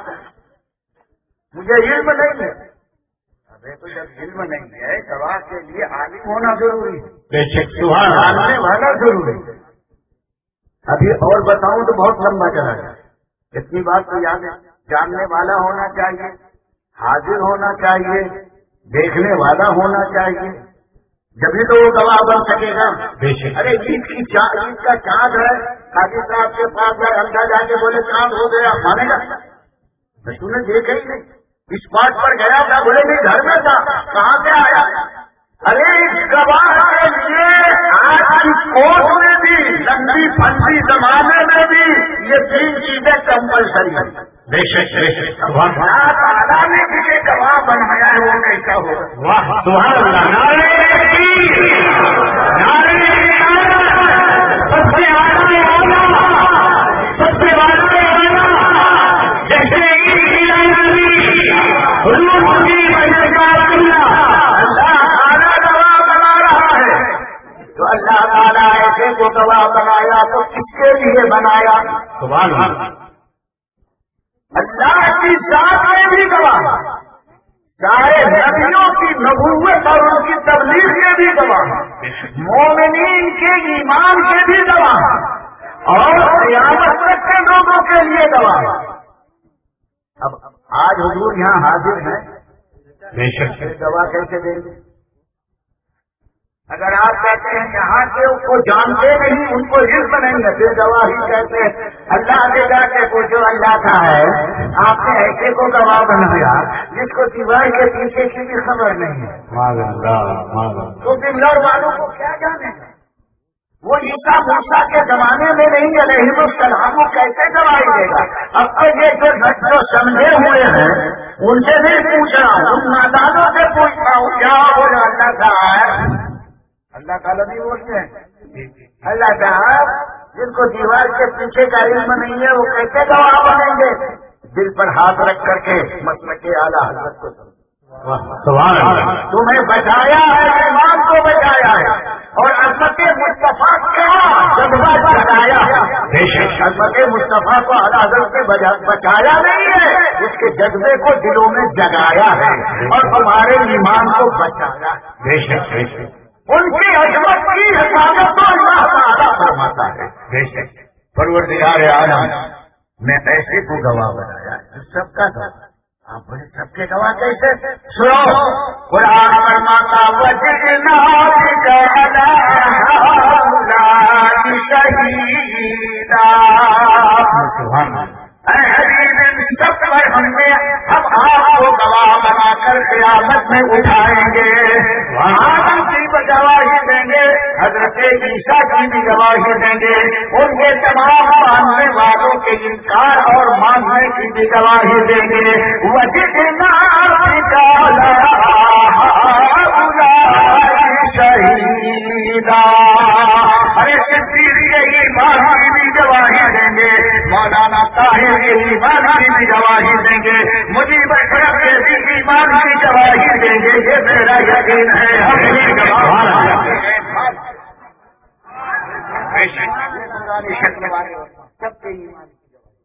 مجھے علم نہیں ہے. ابھی تو جب علم نہیں ہے گواہ کے لیے عالم ہونا ضروری ہے, جاننے والا ضروری ہے. ابھی اور بتاؤں تو بہت لمبا چلا جائے. اتنی بات تو یاد ہے, جاننے والا ہونا چاہیے, حاضر ہونا چاہیے, دیکھنے والا ہونا چاہیے, جبھی تو وہ گواہ بن سکے گا. ارے عید کا چاند ہے, قاضی صاحب کے پاس جائے, اندر جا کے بولے چاند ہو گیا, مانے گا؟ تو نے دیکھا ہی نہیں. اسپاٹ پر گیا تھا, بولے نہیں گھر میں تھا, کہاں سے آیا؟ ارے اس گواہ کے لیے آج کی کوٹ میں بھی, لمبی پھنسی زمانے میں بھی یہ 3 چیزیں کمپلسری ہیں. تعالیٰ نے مجھے گواہ بنایا ہے, وہ کیسا ہوگا؟
سبحان
تو اللہ تعالیٰ ایسے کو گواہ بنایا تو کس کے لیے بنایا؟ اللہ کی ذات میں بھی گواہ, چاہے نبیوں کی نبوت اور ان کی تبلیغ کے بھی گواہ, مومنین کے ایمان کے بھی گواہ, اور قیامت تک کے لوگوں کے لیے گواہ. اب آج حضور یہاں حاضر ہیں, بے شک گواہ کیسے دیں گے؟ اگر آپ کہتے ہیں یہاں کے ان کو جانتے نہیں, ان کو علم نہیں ہے, پھر گواہی کہتے ہیں. اللہ سے جا کے پوچھو اللہ کا ہے, آپ نے ایسے کو گواہ بنایا جس کو دیوار کے پیچھے کی بھی خبر نہیں ہے, تو بنگلور والوں کو کیا جانے گا؟ وہ عیسیٰ موسیٰ کے زمانے میں نہیں علیہ السلام کو کیسے گواہی دے گا؟ اب تو یہ جو سمجھے ہوئے ہیں ان سے نہیں پوچھ رہا ہوں, ان نادانوں سے پوچھ رہا ہوں. کیا بولے اللہ کا ہے؟ اللہ تعالیٰ نہیں بولتے ہیں. اللہ صاحب جن کو دیوار کے پیچھے کا علم نہیں ہے وہ کیسے گواہ بنیں گے؟ دل پر ہاتھ رکھ کر کے مسلک اعلیٰ حضرت کو تمہیں بچایا ہے, ایمان کو بچایا ہے, اور عظمت مصطفیٰ کا جذبہ جگایا ہے. عظمت مصطفیٰ کو اعلیٰ حضرت نے بچایا نہیں ہے, اس کے جذبے کو دلوں میں جگایا ہے اور تمہارے ایمان کو بچایا ہے. ان کی عظمت کی حفاظت تو اللہ تعالیٰ فرماتا ہے. پروردگار عالم نے ایسے کو گواہ بنایا ہے, سب کا گواہ. آپ بولے سب کے گواہ کیسے؟ سنو, قرآن فرماتا وجئنا بک علی ہؤلاء شہیدا. سب پر ہم آپ کو گواہ بنا کر قیامت میں اٹھائیں گے. آدم کی بھی گواہی دیں گے, حضرت عیسیٰ کی بھی گواہی دیں گے, ان کے تمام ماننے والوں کے انکار اور ماننے کی بھی گواہی دیں گے. وجئنا بک علی ہؤلاء شہیدا. ارے صدیق یہی ایمان کی بھی گواہی دیں گے, مولانا طاہر یہی ایمان کی بھی گواہی دیں گے, مجیب اشرف یہی ایمان کی گواہی دیں گے. یہ میرا یقین ہے. ہم بھی سب کے ایمان کی گواہی.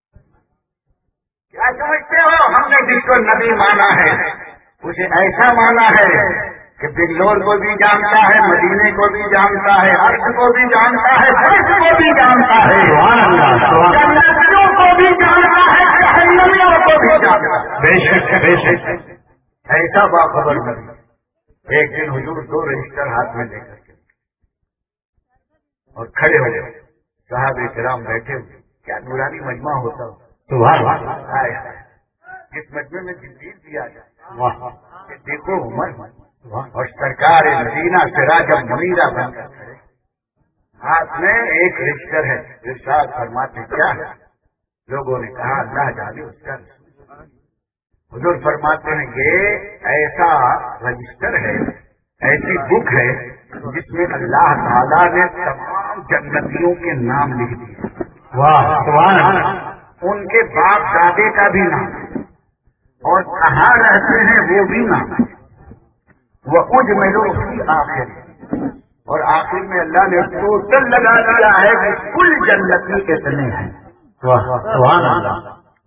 کیا سمجھتے ہو؟ ہم نے جس کو نبی مانا ہے اسے ایسا مانا ہے کہ بنگلور کو بھی جانتا ہے, مدینے کو بھی جانتا ہے, عرش کو بھی جانتا ہے, فرش کو بھی جانتا ہے, جنتیوں کو بھی جانتا ہے, جہنمیوں کو بھی جانتا ہے. بے شک بے شک ایسا باخبر نبی. ایک دن حضور 2 رجسٹر ہاتھ میں لے کر کے اور کھڑے ہو گئے. صحابہ کرام بیٹھے ہوئے, کیا نورانی مجمع ہوتا ہو, اس مجمع میں جبریل بھی آ جائے کہ دیکھو عمر اور سرکار مدینہ سراج منیرہ بن کر کھڑے، ہاتھ میں ایک رجسٹر ہے، ارشاد فرماتے کیا ہے؟ لوگوں نے کہا اللہ جانے اس کا رسول۔ حضور فرماتے ہیں یہ ایسا رجسٹر ہے، ایسی بک ہے جس میں اللہ تعالیٰ نے تمام جنتیوں کے نام لکھ دیے،
واہ سبحان اللہ،
ان کے باپ دادے کا بھی نام اور کہاں رہتے ہیں وہ بھی نام، وہ کچھ ملو کی آخر، اور آخر میں اللہ نے ٹوٹل لگا دیا ہے کہ کل جنتی کتنے ہیں،
واہ سبحان اللہ،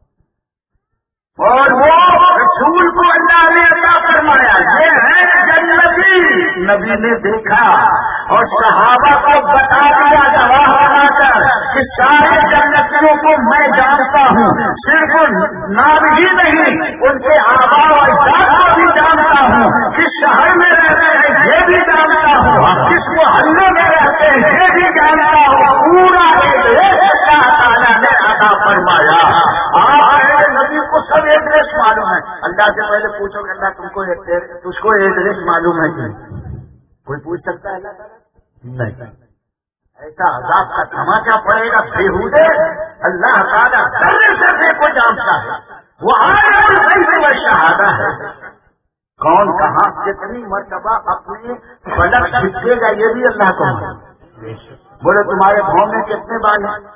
اور وہ رسول کو اللہ نے عطا فرمایا یہ ہے جنتی، نبی نے دیکھا اور صحابہ کو بتا دیا گواہ بنا کر کہ سارے جنتیوں کو میں جانتا ہوں، صرف نام ہی نہیں ان کے آبا و اجداد کو بھی جانتا ہوں، کس شہر میں رہتے ہیں یہ بھی جانتا ہوں، کس محلے میں رہتے ہیں یہ بھی جانتا ہوں، پورا اللہ تعالیٰ نے عطا فرمایا۔ آپ نبی کو سب ایڈریس معلوم ہے، اللہ سے پہلے پوچھو کہ اللہ تجھ کو ایڈریس معلوم ہے کہ کوئی پوچھ سکتا ہے اللہ تعالیٰ؟ نہیں، ایسا عذاب کا دھماکہ پڑے گا بےہودے، اللہ تعالیٰ ذرے ذرے کو جانتا ہے، وہ عالم الغیب والشہادہ ہے، کون کہاں کتنی مرتبہ اپنے فلک چھٹکے گا یہ بھی اللہ کو معلوم۔ بولو تمہارے بھاؤں میں کتنے بال ہیں؟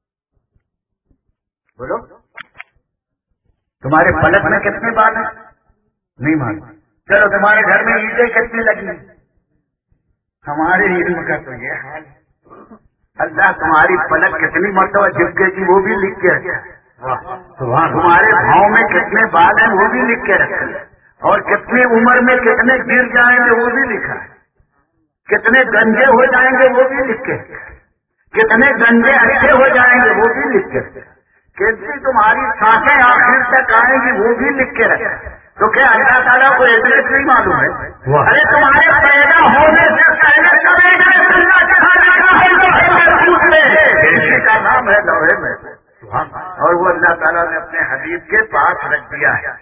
بولو تمہارے فلک میں کتنے بال ہیں؟ نہیں معلوم۔ چلو تمہارے گھر میں اینٹیں کتنی لگی؟ ہمارے علم کا تو یہ حال ہے، اللہ تمہاری فلک کتنی مرتبہ جھپکے گی وہ بھی لکھ کے رکھا ہے، تمہارے بھاؤں میں کتنے بال ہیں وہ بھی لکھ کے رکھا ہے، اور کتنی عمر میں کتنے گر جائیں گے وہ بھی لکھا ہے، کتنے گنجے ہو جائیں گے وہ بھی لکھ کے رکھا ہے، کتنے گنجے اچھے ہو جائیں گے وہ بھی لکھ کے رکھا ہے، کتنی تمہاری سانسیں آخر تک آئیں گی وہ بھی لکھ کے رکھا ہے۔ تو کیا اللہ تعالیٰ کو ایڈریس نہیں معلوم ہے؟ ارے تمہارے پیدا ہونے سے پہلے سب ایڈریس اللہ کہاں لکھا ہے لوہے محفوظ میں، اسی کا نام ہے لوہے محفوظ، اور وہ اللہ تعالیٰ نے اپنے حبیب کے پاس رکھ دیا ہے۔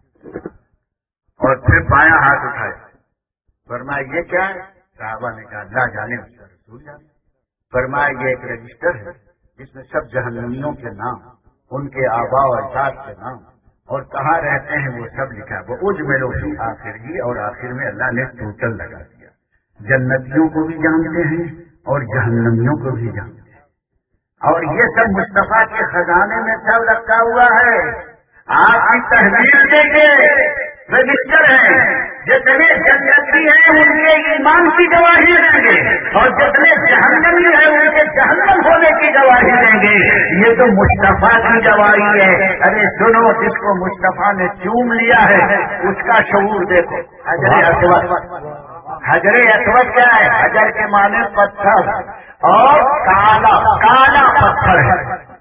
اور پھر بایاں ہاتھ اٹھائے، فرمایا یہ کیا ہے؟ صحابہ نے کہا اللہ جانے اس کا رسول جانے۔ فرمایا یہ ایک رجسٹر ہے جس میں سب جہنمیوں کے نام، ان کے آبا و اجداد کے نام اور کہاں رہتے ہیں وہ سب لکھا ہے، وہ اجملو فی آخر ہی، اور آخر میں اللہ نے ٹوٹل لگا دیا، جنتیوں کو بھی جانتے ہیں اور جہنمیوں کو بھی جانتے ہیں، اور یہ سب مصطفیٰ کے خزانے میں سب رکھا ہوا ہے۔ آپ کی تحریر میں یہ رجسٹر ہے، جتنے جنتی ہیں ان کے ایمان کی گواہی دیں گے اور جتنے جہنمی ہیں ان کے جہنم ہونے کی گواہی دیں گے، یہ تو مصطفیٰ کی گواہی ہے۔ ارے سنو، جس کو مصطفیٰ نے چوم لیا ہے اس کا شعور دیکھو۔ حجر اسود، حجر اسود کیا ہے؟ حجر کے معنی پتھر، اور کالا پتھر ہے۔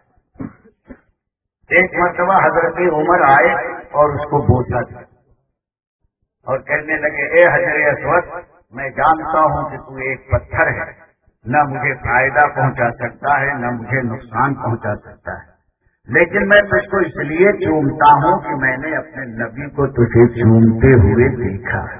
ایک مرتبہ حضرت عمر آئے اور اس کو بوسا دیا اور کہنے لگے اے حجر اسود، میں جانتا ہوں کہ تو ایک پتھر ہے، نہ مجھے فائدہ پہنچا سکتا ہے نہ مجھے نقصان پہنچا سکتا ہے، لیکن میں تجھ کو اس لیے چومتا ہوں کہ میں نے اپنے نبی کو تجھے چومتے ہوئے دیکھا ہے۔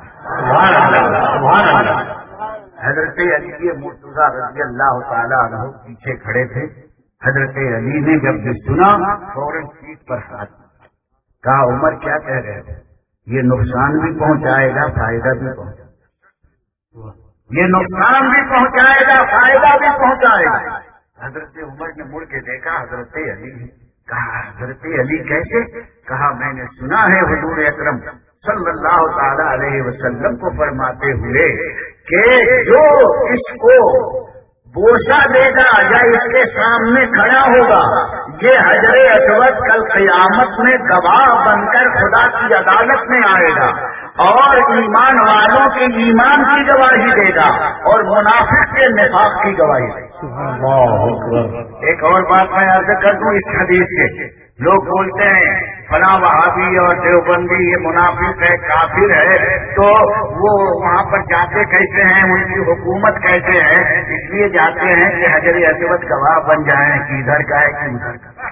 حضرت علی مرتضیٰ رضی اللہ تعالیٰ عنہ پیچھے کھڑے تھے۔ حضرت علی نے جب بھی سنا فوراً پیٹھ پر ہاتھ کہا عمر کیا کہہ رہے ہیں؟ یہ نقصان بھی پہنچائے گا فائدہ بھی پہنچائے گا، یہ نقصان بھی پہنچائے گا فائدہ بھی پہنچائے گا۔ حضرت عمر نے مڑ کے دیکھا حضرت علی، کہا حضرت علی کیسے؟ کہا میں نے سنا ہے حضور اکرم صلی اللہ تعالی علیہ وسلم کو فرماتے ہوئے کہ جو اس کو بوسا دے گا یا اس کے سامنے کھڑا ہوگا، یہ حجر اسود کل قیامت میں گواہ بن کر خدا کی عدالت میں آئے گا اور ایمان والوں کے ایمان کی گواہی دے گا اور منافق کے نفاق کی گواہی دے گا۔ ایک اور بات میں عرض کر دوں اس حدیث سے، لوگ بولتے ہیں فلاں وہابی اور دیوبندی یہ منافق ہے کافر ہے، تو وہ وہاں پر جاتے کیسے ہیں، ان کی حکومت کیسے ہے؟ اس لیے جاتے ہیں کہ حجر اسود گواہ بن جائیں کہ ادھر کا ہے کہ ادھر کا۔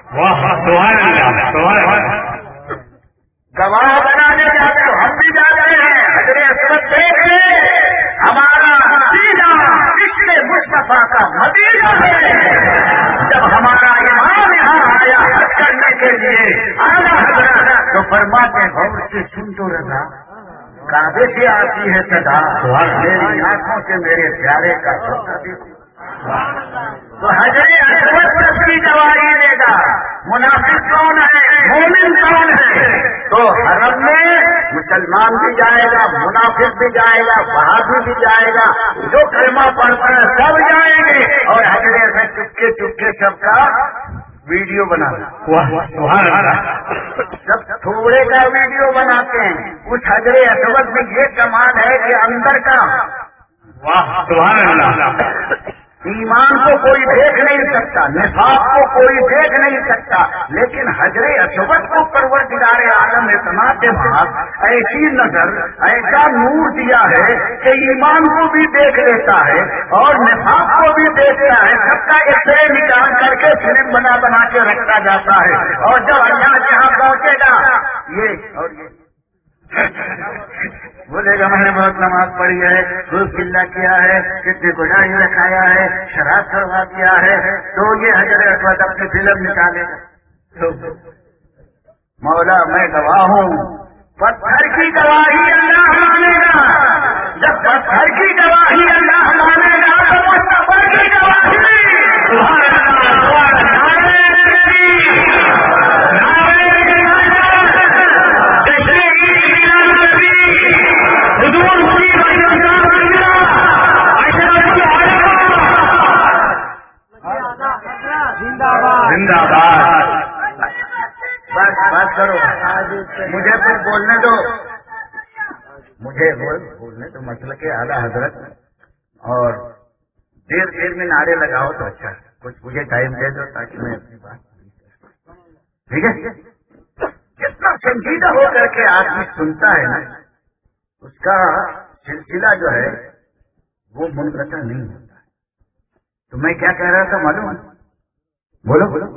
واہ سبحان اللہ سبحان اللہ.
گواہ بنانے جاتے ہو، ہم بھی جاتے ہیں. حضرت اسود دیکھ لے، ہمارا عقیدہ پچھلے مصطفیٰ کا مدینہ ہے. جب ہمارا امام یہاں آیا حج کرنے کے لیے اعلیٰ حضرت، تو فرماتے غور سے سن تو رہا، کعبے سے آتی ہے صدا، میری آنکھوں سے میرے پیارے کا روزہ دیکھو. تو حضرت اسود سب کی گواہی دے گا. منافق کون ہے، مومن کون ہے؟ تو حرم میں مسلمان بھی جائے گا، منافق بھی جائے گا، وہابی بھی جائے گا، جو کلمہ پڑھتا ہے سب جائیں گے. اور حضرت سے چپکے چپکے سب کا ویڈیو بنانا.
سبحان اللہ.
سب تھوڑے کا ویڈیو بناتے ہیں. اس حضرت اسود میں یہ کمال ہے کہ اندر کا
واہ سبحان اللہ.
ایمان کو کوئی دیکھ نہیں سکتا، نفاق کو کوئی دیکھ نہیں سکتا، لیکن حضرت اسود کو پروردگار عالم اتنا دماغ، ایسی نظر، ایسا نور دیا ہے کہ ایمان کو بھی دیکھ لیتا ہے اور نفاق کو بھی دیکھتا ہے. سب کا ایکسرے نکال کر کے فلم بنا بنا کے رکھا جاتا ہے. اور جب اللہ جہاں پہنچے گا یہ اور یہ بولے گا میں نے بہت نماز پڑھی ہے، خوب قلعہ کیا ہے، کتنے گناہ رکھایا ہے، شراب کروا دیا ہے، تو یہ حضرت اسود اپنی فلم نکالے گا. مولا میں گواہ ہوں، پتھر کی گواہی اللہ مانے گا. جب پتھر کی گواہی اللہ مانے گا تو مصطفیٰ کی گواہی
زندہ باد.
بات کرو، مجھے کچھ بولنے دو، مجھے بولنے دو. مسئلہ کے اعلیٰ حضرت اور دیر دیر میں نعرے لگاؤ تو اچھا ہے. کچھ مجھے ٹائم دے دو تاکہ میں اپنی بات ٹھیک ہے. جتنا سنجیدہ ہو کر کے آدمی سنتا ہے نا، اس کا سلسلہ جو ہے وہ منقطع نہیں ہوتا. تو میں کیا کہہ رہا تھا معلوم؟ بولو بولو.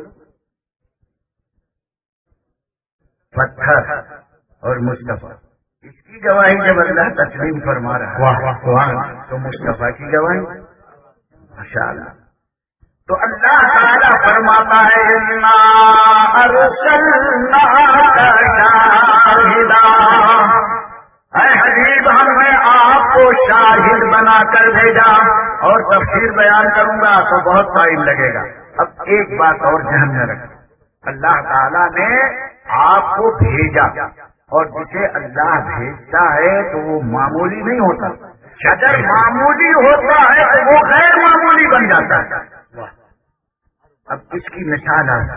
پتھر اور مصطفیٰ، اس کی گواہی جب اللہ تسلیم فرما رہا ہے تو مصطفیٰ کی گواہی ماشاء اللہ. تو اللہ تعالیٰ فرماتا ہے اِنَّا أَرْسَلْنَاكَ شَاهِدًا، اے حبیب ہم نے آپ کو شاہد بنا کر بھیجا. اور تفسیر بیان کروں گا تو بہت ٹائم لگے گا. اب ایک بات اور ذہن میں رکھیں، اللہ تعالیٰ نے آپ کو بھیجا، اور جسے اللہ بھیجتا ہے تو وہ معمولی نہیں ہوتا. اگر معمولی ہوتا ہے تو وہ غیر معمولی بن جاتا ہے. اب اس کی مثال ہے،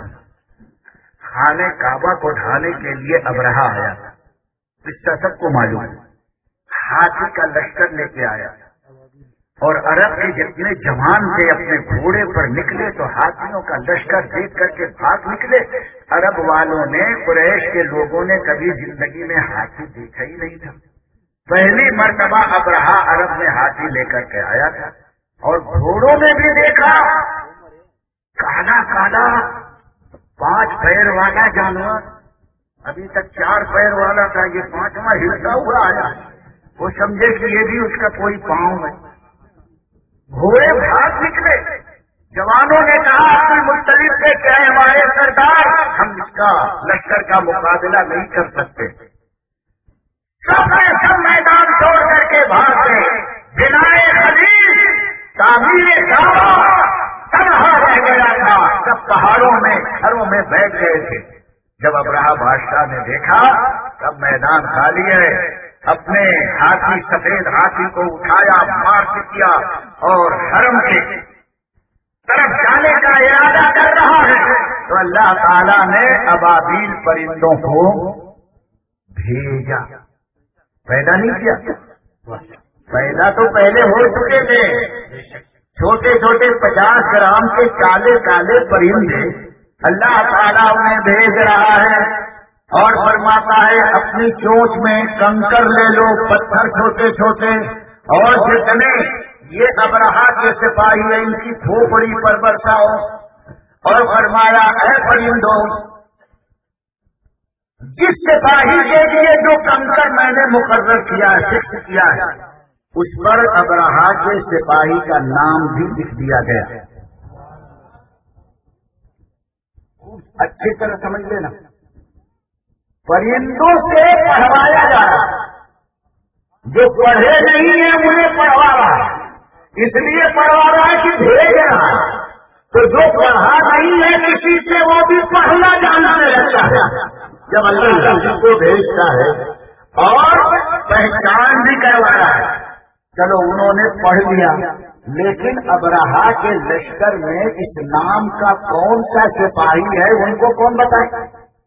خانہ کعبہ کو ڈھانے کے لیے ابرہہ آیا تھا، اس کا سب کو معلوم ہے. ہاتھی کا لشکر لے کے آیا اور عرب کے جتنے جوان تھے اپنے گھوڑے پر نکلے تو ہاتھیوں کا لشکر دیکھ کر کے بھاگ نکلے. عرب والوں نے، قریش کے لوگوں نے کبھی زندگی میں ہاتھی دیکھا ہی نہیں تھا. پہلی مرتبہ ابرہہ عرب میں ہاتھی لے کر کے آیا تھا. اور گھوڑوں میں بھی دیکھا کالا کالا 5 پیر والا جانور، ابھی تک 4 پیر والا تھا، یہ 5واں ہلتا ہوا آیا. وہ سمجھے کہ یہ بھی اس کا کوئی پاؤں ہے. گھوڑے بھاگ نکلے. جوانوں نے کہا عبد المطلب سے کہ ہمارے سردار، ہم اس کا لشکر کا مقابلہ نہیں کر سکتے. سب نے سب میدان چھوڑ کر کے بھاگ گئے. بنائے خلیل، تعمیر کعبہ تنہا رہ گیا تھا. سب پہاڑوں میں گھروں میں بیٹھ گئے تھے. جب ابرہہ بادشاہ نے دیکھا تب میدان خالی ہے، اپنے ہاتھی، سفید ہاتھی کو اٹھایا، مارچ کیا اور حرم کے طرف جانے کا ارادہ کر رہا ہے. تو اللہ تعالیٰ نے ابابیل پرندوں کو بھیجا. پیدا نہیں کیا، پیدا تو پہلے ہو چکے تھے. چھوٹے چھوٹے 50 گرام کے کالے کالے پرندے اللہ تعالیٰ انہیں بھیج رہا ہے اور فرماتا ہے اپنی چونچ میں کنکر لے لو، پتھر چھوٹے چھوٹے، اور جتنے یہ ابرہہ کے سپاہی ہیں ان کی کھوپڑی پر برساؤ. اور فرمایا اے پرندوں، جس سپاہی کے لیے جو کنکر میں نے مقرر کیا ہے، فکس کیا ہے، اس پر ابرہا کے سپاہی کا نام بھی لکھ دیا گیا۔ اچھی طرح سمجھ لینا، پرندوں سے پڑھوایا جا رہا ہے، جو پڑھے نہیں ہیں انہیں پڑھوا رہا ہے، اس لیے پڑھوا رہا ہے کہ بھیج رہا ہے، تو جو پڑھا نہیں ہے کسی سے وہ بھی پڑھنا جاننے لگتا ہے جب اللہ کسی کو بھیجتا ہے، اور پہچان بھی کروا رہا ہے۔ چلو انہوں نے پڑھ لیا، لیکن ابرہا کے لشکر میں اس نام کا کون سا سپاہی ہے ان کو کون بتائے؟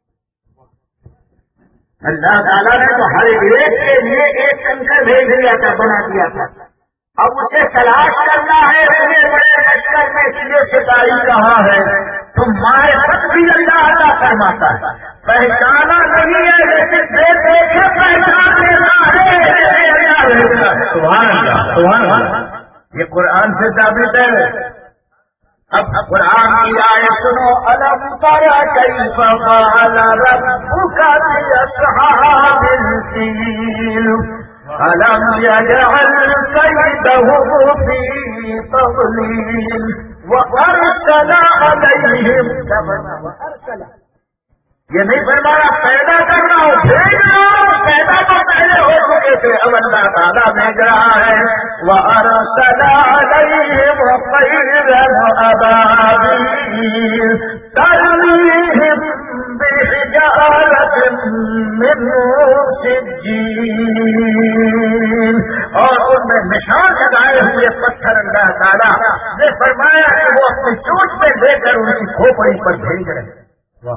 اللہ تعالیٰ نے تو ہر ایک کے لیے ایک کنکر بھیج دیا تھا، بنا دیا تھا، اب اسے تلاش کرنا ہے اتنے بڑے لشکر میں یہ سپاہی کہاں ہے، تو معرفت بھی اللہ عطا فرماتا ہے، پہچانا نہیں ہے لیکن دیکھے پہچان لیتا ہے۔ سبحان اللہ، سبحان اللہ، یہ قرآن سے ثابت ہے۔ اب قرآن کی آیت سنو، الم تر کیف فعل ربک باصحاب الفیل الم یجعل کیدہم فی تضلیل وارسل علیہم طیرا۔ یہ نہیں فرمایا پیدا کرنا ہو، بھیج رہا ہو، پیدا تو پہلے ہو چکے تھے، اب اللہ تعالیٰ بھیج رہا ہے۔ وَأَرْسَلَ عَلَيْهِمْ طَيْرًا أَبَابِيلَ تَرْمِيهِمْ بِحِجَارَةٍ مِّن سِجِّيلٍ، اور ان میں نشان لگائے ہوئے پتھر اللہ تعالیٰ نے فرمایا کہ وہ اپنی چوٹ پہ لے کر ان کی کھوپڑی پر بھیج رہے ہیں۔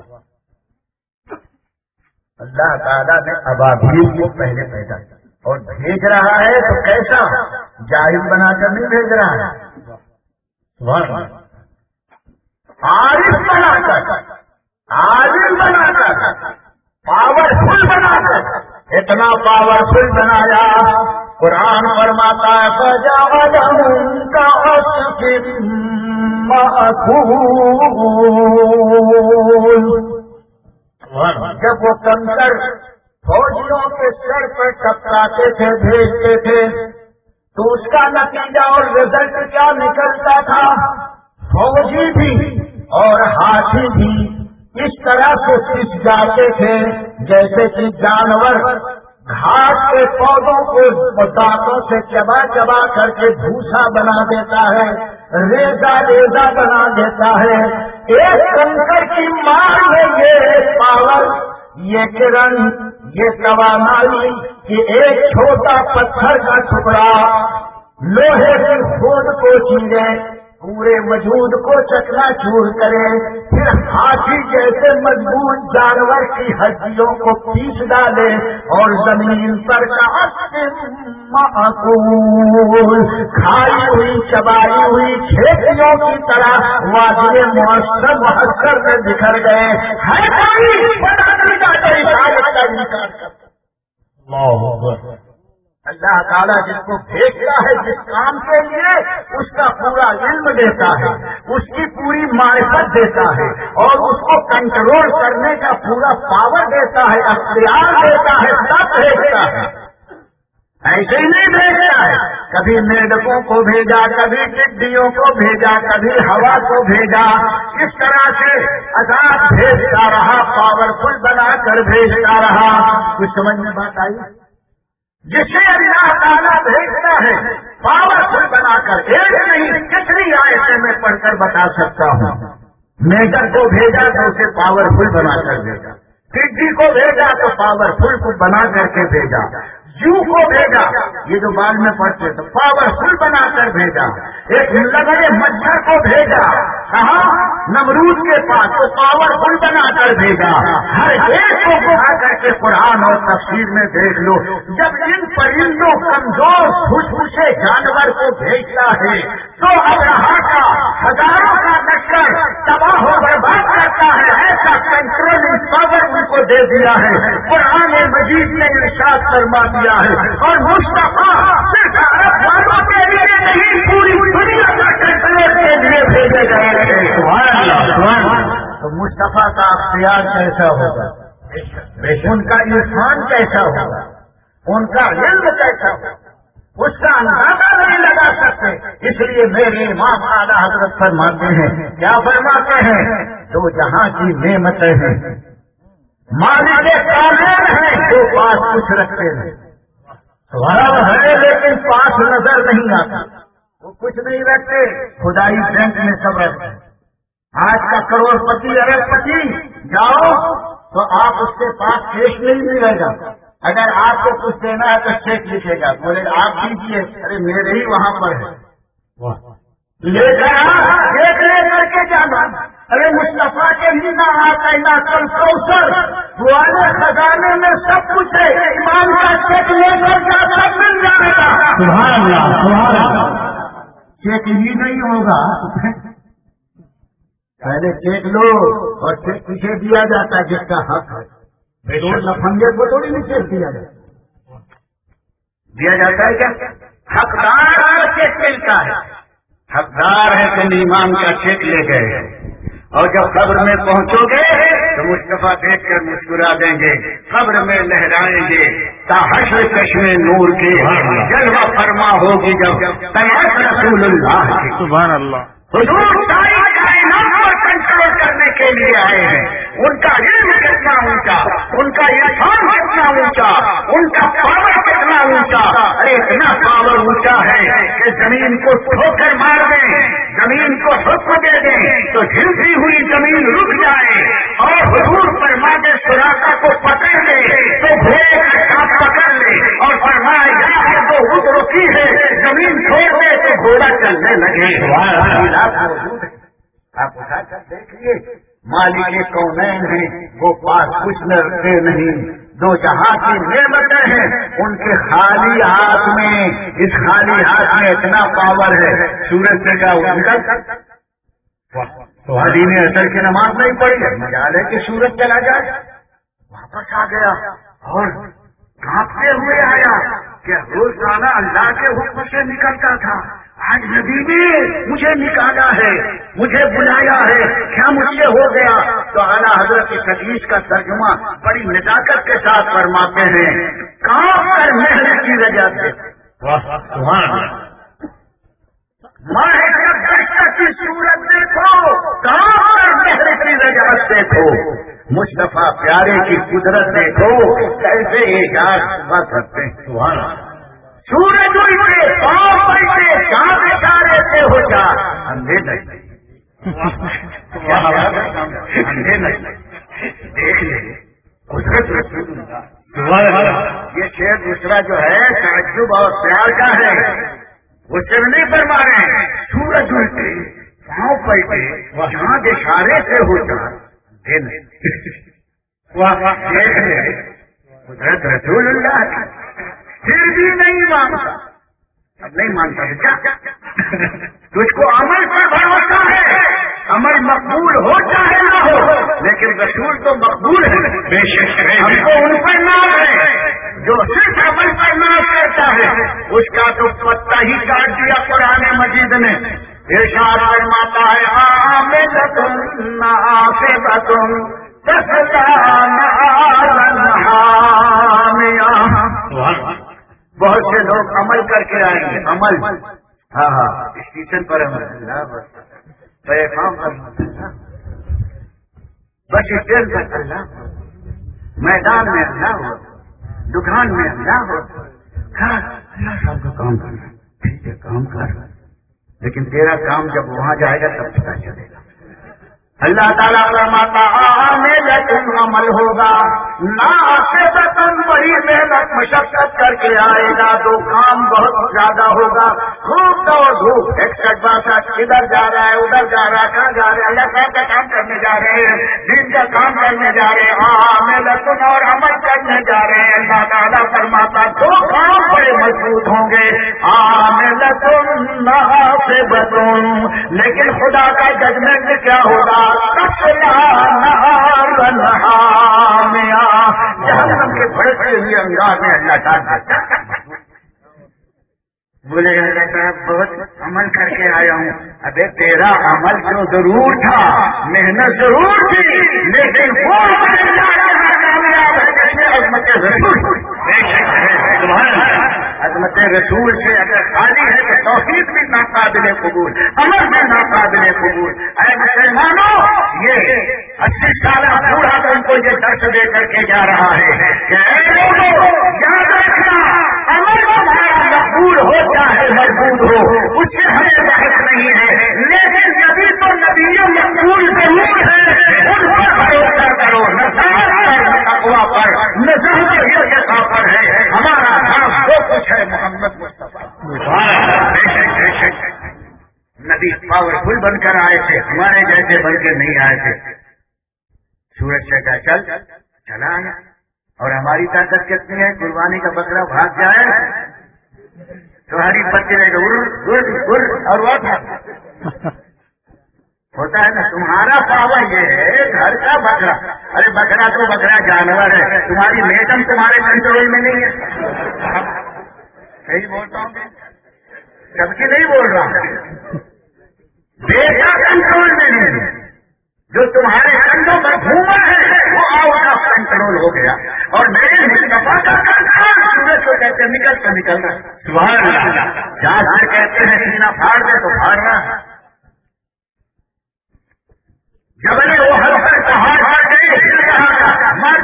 اللہ تعالیٰ نے ابابیل کو پہلے پیدا کیا اور بھیج رہا ہے تو کیسا؟ جاہل بنا کر نہیں بھیج رہا ہے، عارف بنا کر، عالم بنا کر، پاورفل بنا کر، اتنا پاورفل بنایا قرآن فرماتا ہے فَجَعَلَهُمْ كَعَصْفٍ مَّأْكُولٍ۔ جب وہ کنکر فوجیوں کے سر پر ٹپکاتے تھے، بھیجتے تھے، تو اس کا نتیجہ اور رزلٹ کیا نکلتا تھا؟ فوجی بھی اور ہاتھی بھی اس طرح سے پس جاتے تھے جیسے کہ جانور گھاس کے پودوں کو دانتوں سے چبا چبا کر کے بھوسا بنا دیتا ہے، ریزا ریزا بنا دیتا ہے۔ ایک کنکر کی مار ہے یہ پاور، یہ کرن، یہ توانائی کہ ایک چھوٹا پتھر کا ٹکڑا لوہے کی خود کو چیرے، پورے وجود کو چکنا چور کرے، پھر ہاتھی جیسے مضبوط جانور کی ہڈیوں کو پیس ڈالے اور زمین پر معقول کھائی ہوئی چبائی ہوئی کھیتیوں کی طرح وادی محسر میں بکھر گئے۔ ہر کوئی اللہ تعالیٰ جس کو بھیجتا ہے جس کام کے لیے اس کا پورا علم دیتا ہے، اس کی پوری معرفت دیتا ہے، اور اس کو کنٹرول کرنے کا پورا پاور دیتا ہے، اختیار دیتا ہے، سب بھیجتا ہے۔ ایسے ہی نہیں بھیجتا ہے، کبھی میڈکوں کو بھیجا، کبھی ٹڈیوں کو بھیجا، کبھی ہوا کو بھیجا، اس طرح سے عذاب بھیجتا رہا، پاورفل بنا کر بھیجتا رہا۔ کچھ سمجھ میں بات آئی؟ جسے اللہ تعالیٰ بھیجتا ہے پاورفل بنا کر، ایک نہیں کتنی آیتیں میں پڑھ کر بتا سکتا ہوں۔ میڈک کو بھیجا تو اسے پاورفل بنا کر بھیجا، ٹڈی کو بھیجا تو پاورفل کو بنا کر کے بھیجا، جو کو بھیجا، یہ جو بعد میں پڑھتے تو پاورفل بنا کر بھیجا، ایک لگڑے مچھر کو بھیجا، کہاں؟ نمرود کے پاس، تو پاورفل بنا کر بھیجا۔ ہر ایک کو بٹھا کر کے قرآن اور تفسیر میں دیکھ لو، جب ان پرندوں کمزور خوشبوشے جانور کو بھیجتا ہے تو ابرہا کا ہزاروں کا لشکر تباہ و برباد کرتا ہے۔ ایسا کنٹرولنگ پاور ان کو دے دیا ہے، قرآن مجید نے ارشاد فرما دیا ہے، اور مصطفیٰ صرف عرب والوں کے لیے نہیں پوری دنیا کا کنٹرول کے لیے بھیجے گئے ہیں۔ مصطفیٰ کا اختیار کیسا ہوگا، ان کا عرفان کیسا ہوگا، ان کا علم کیسا ہوگا، اس کا اندازہ نہیں لگا سکتے. اس لیے میرے امام اعلیٰ حضرت فرماتے ہیں، کیا فرماتے ہیں؟ جو جہاں کی نعمتیں ہیں، مالک قانون ہیں، جو پاس کچھ رکھتے نہیں. سوال ہے لیکن پاس نظر نہیں آتا، وہ کچھ نہیں رکھتے. خدائی بینک میں سب رکھتے. آج کا کروڑ پتی ارب پتی جاؤ تو آپ اس کے پاس کیش نہیں ملے گا. اگر آپ کو کچھ دینا ہے تو چیک لکھے گا، بولے آپ دیجیے، ارے میرے ہی وہاں پر ہے، لے کر چیک لے کر کے جانا. ارے مصطفیٰ کے ہی نہ آنا کل کوثر والے خزانے میں سب کچھ ہے، ایمان کا چیک لے کر جا سب مل جائے گا.
سبحان اللہ سبحان اللہ.
چیک ہی نہیں ہوگا، پہلے چیک لو اور چیک پیچھے دیا جاتا ہے جس کا حق ہے. لفنگے کو تھوڑی نہیں چیک دیا جاتا ہے. کیا حقدار چیک ملتا ہے، حقدار ہے تم ایمان کا چیک لے گئے. اور جب قبر میں پہنچو گے تو مصطفیٰ دیکھ کر مسکرا دیں گے، قبر میں لہرائیں گے، حشر چشمے نور کی جلوہ فرما ہوگی جب طلعت رسول اللہ کی.
سبحان اللہ.
حضور ساری کائنات پر کنٹرول کرنے کے لیے آئے ہیں. ان کا علم کتنا اونچا، ان کا عرفان کتنا اونچا، ان کا پاور کتنا اونچا. ارے اتنا پاور اونچا ہے کہ زمین کو ٹھوکر مار دیں، زمین کو حکم دے دیں تو ہلتی ہوئی زمین رک جائے. اور حضور فرماتے سراقہ کو پکڑ لے تو گھوڑے کا ساتھ پکڑ لے، اور فرمایا جائے تو خود رکی ہے، زمین چھوڑ دے تو گھوڑا چلنے لگے. آپ اٹھا کر دیکھیے، مالک کونین ہیں، وہ پاس کچھ رکھتے نہیں. دو جہاں کی نعمتیں ہیں، ان کے خالی ہاتھ میں، اس خالی ہاتھ میں اتنا پاور ہے. سورج سے کیا شادی نے اثر کی نماز نہیں پڑھی، مجالے کہ سورج چلا جائے. واپس آ گیا اور کانپتے ہوئے آیا کہ روزانہ اللہ کے حکم سے نکلتا تھا، آج نبی نے مجھے نکالا ہے، مجھے بلایا ہے، کیا مجھ سے ہو گیا؟ تو اعلیٰ حضرت اس حدیث کا ترجمہ بڑی نزاکت کے ساتھ فرماتے ہیں، کام کر محنت کی وجہ سے. کی صورت دیکھو، کام کر محنت کی وجہ سے دیکھو. مصطفیٰ پیارے کی قدرت دیکھو، کیسے اعجاز صبح کرتے ہیں. سبحان اللہ. سورج اٹھے، پاؤں بیٹھے، چاند اشارے سے ہو جا، اندھے نہیں، اندھے نہیں. دیکھ لیں قدرت رسول اللہ. یہ شعر دوسرا جو ہے تعجب اور پیار کا ہے، وہ صرف نہیں فرما رہے ہیں. سورج اٹھے، پاؤں بیٹھے، چاند اشارے سے ہو جا، اندھے نہیں. دیکھ لیں قدرت رسول اللہ کی. پھر بھی نہیں مانتا. اب نہیں مانتا کیا؟ تجھ کو عمل پر بھروسہ ہے، عمل مقبول ہو چاہے نہ ہو، لیکن رسول تو مقبول ہے. بے شک ہم کو ان پر ناز ہے. جو صرف عمل پر ناز کرتا ہے اس کا تو پتا ہی کاٹ دیا قرآن مجید نے. ارشاد فرماتا ہے، عاملۃ ناصبۃ بہت سے لوگ عمل کر کے آئیں گے. عمل، ہاں ہاں، اسٹیشن پر عمل، پیغام پر بس اسٹینڈ پر اللہ، میدان میں اللہ ہو، دکان میں اللہ ہو. اللہ صاحب کا کام کرنا ٹھیک ہے، کام کر، لیکن تیرا کام جب وہاں جائے گا تب پتا چلے گا. اللہ تعالیٰ فرماتا لیکن عمل ہوگا، ناصبۃ بڑی محنت مشقت کر کے آئے گا تو کام بہت زیادہ ہوگا. خوب دوڑ دھوپ، 61-62 ادھر جا رہا ہے ادھر جا رہا ہے، کہاں جا رہے ہیں؟ اللہ صاحب کا کام کرنے جا رہے ہیں، دین کا کام کرنے جا رہے ہیں، عاملۃ اور عمل کرنے جا رہے ہیں. اللہ تعالیٰ فرماتا دو کام بڑے مضبوط ہوں گے، عاملۃ ناصبۃ، لیکن خدا کا ججمنٹ کیا ہوگا؟ جہنم کے بڑھتے ہوئے انگار میں اللہ تعالیٰ بولے گا صاحب بہت عمل کر کے آیا ہوں. ابے تیرا عمل تو ضرور تھا، محنت ضرور تھی، لیکن وہ کامیاب ہے جس میں عظمت رسول عظمت رسول سے اگر خالی ہے تو توحید بھی ناقابل قبول، عمل بھی ناقابل قبول۔ اے مسلمانوں، یہ 80 سالہ بوڑھا تم کو یہ درس دے کر کے جا رہا ہے کہ اے لوگوں یاد رکھنا، عمل تمہارا مقبول ہو چاہے مردود ہو، اس سے ہمیں بحث نہیں ہے، لیکن نبی تو نبی مقبول ضرور ہے، ان پر بھروسہ کرو، نہ ذات پر نہ تقویٰ پر نہ ظاہر پر ہے، ہمارا نام جو کچھ ہے محمد مصطفیٰ۔ نبی پاورفل بن کر آئے تھے، ہمارے جیسے بن کے نہیں آئے تھے۔ سورج سے کہا چلا ہے، اور ہماری طاقت کتنی ہے؟ قربانی کا بکرا بھاگ جائے تو ہری پتی رہے اور وہ ہوتا ہے نا، تمہارا پاور یہ ہے گھر کا بکرا، ارے بکرا تو بکرا جانور ہے، تمہاری میڈم تمہارے کنٹرول میں نہیں ہے۔ صحیح بولتا ہوں، سب کی نہیں بول رہا، بیٹا کنٹرول میں نہیں ہے، جو تمہارے کندھوں پر گھوما ہے وہ آؤٹ آف کنٹرول ہو گیا، اور میرے مصطفیٰ کا کنٹرول سورج کو کہتے نکل رہا ہے۔ سبحان اللہ، جہاں سے کہتے ہیں سینہ پھاڑ دے تو پھاڑ رہا ہے، جبل وہ ہر پہاڑ پر گئے مر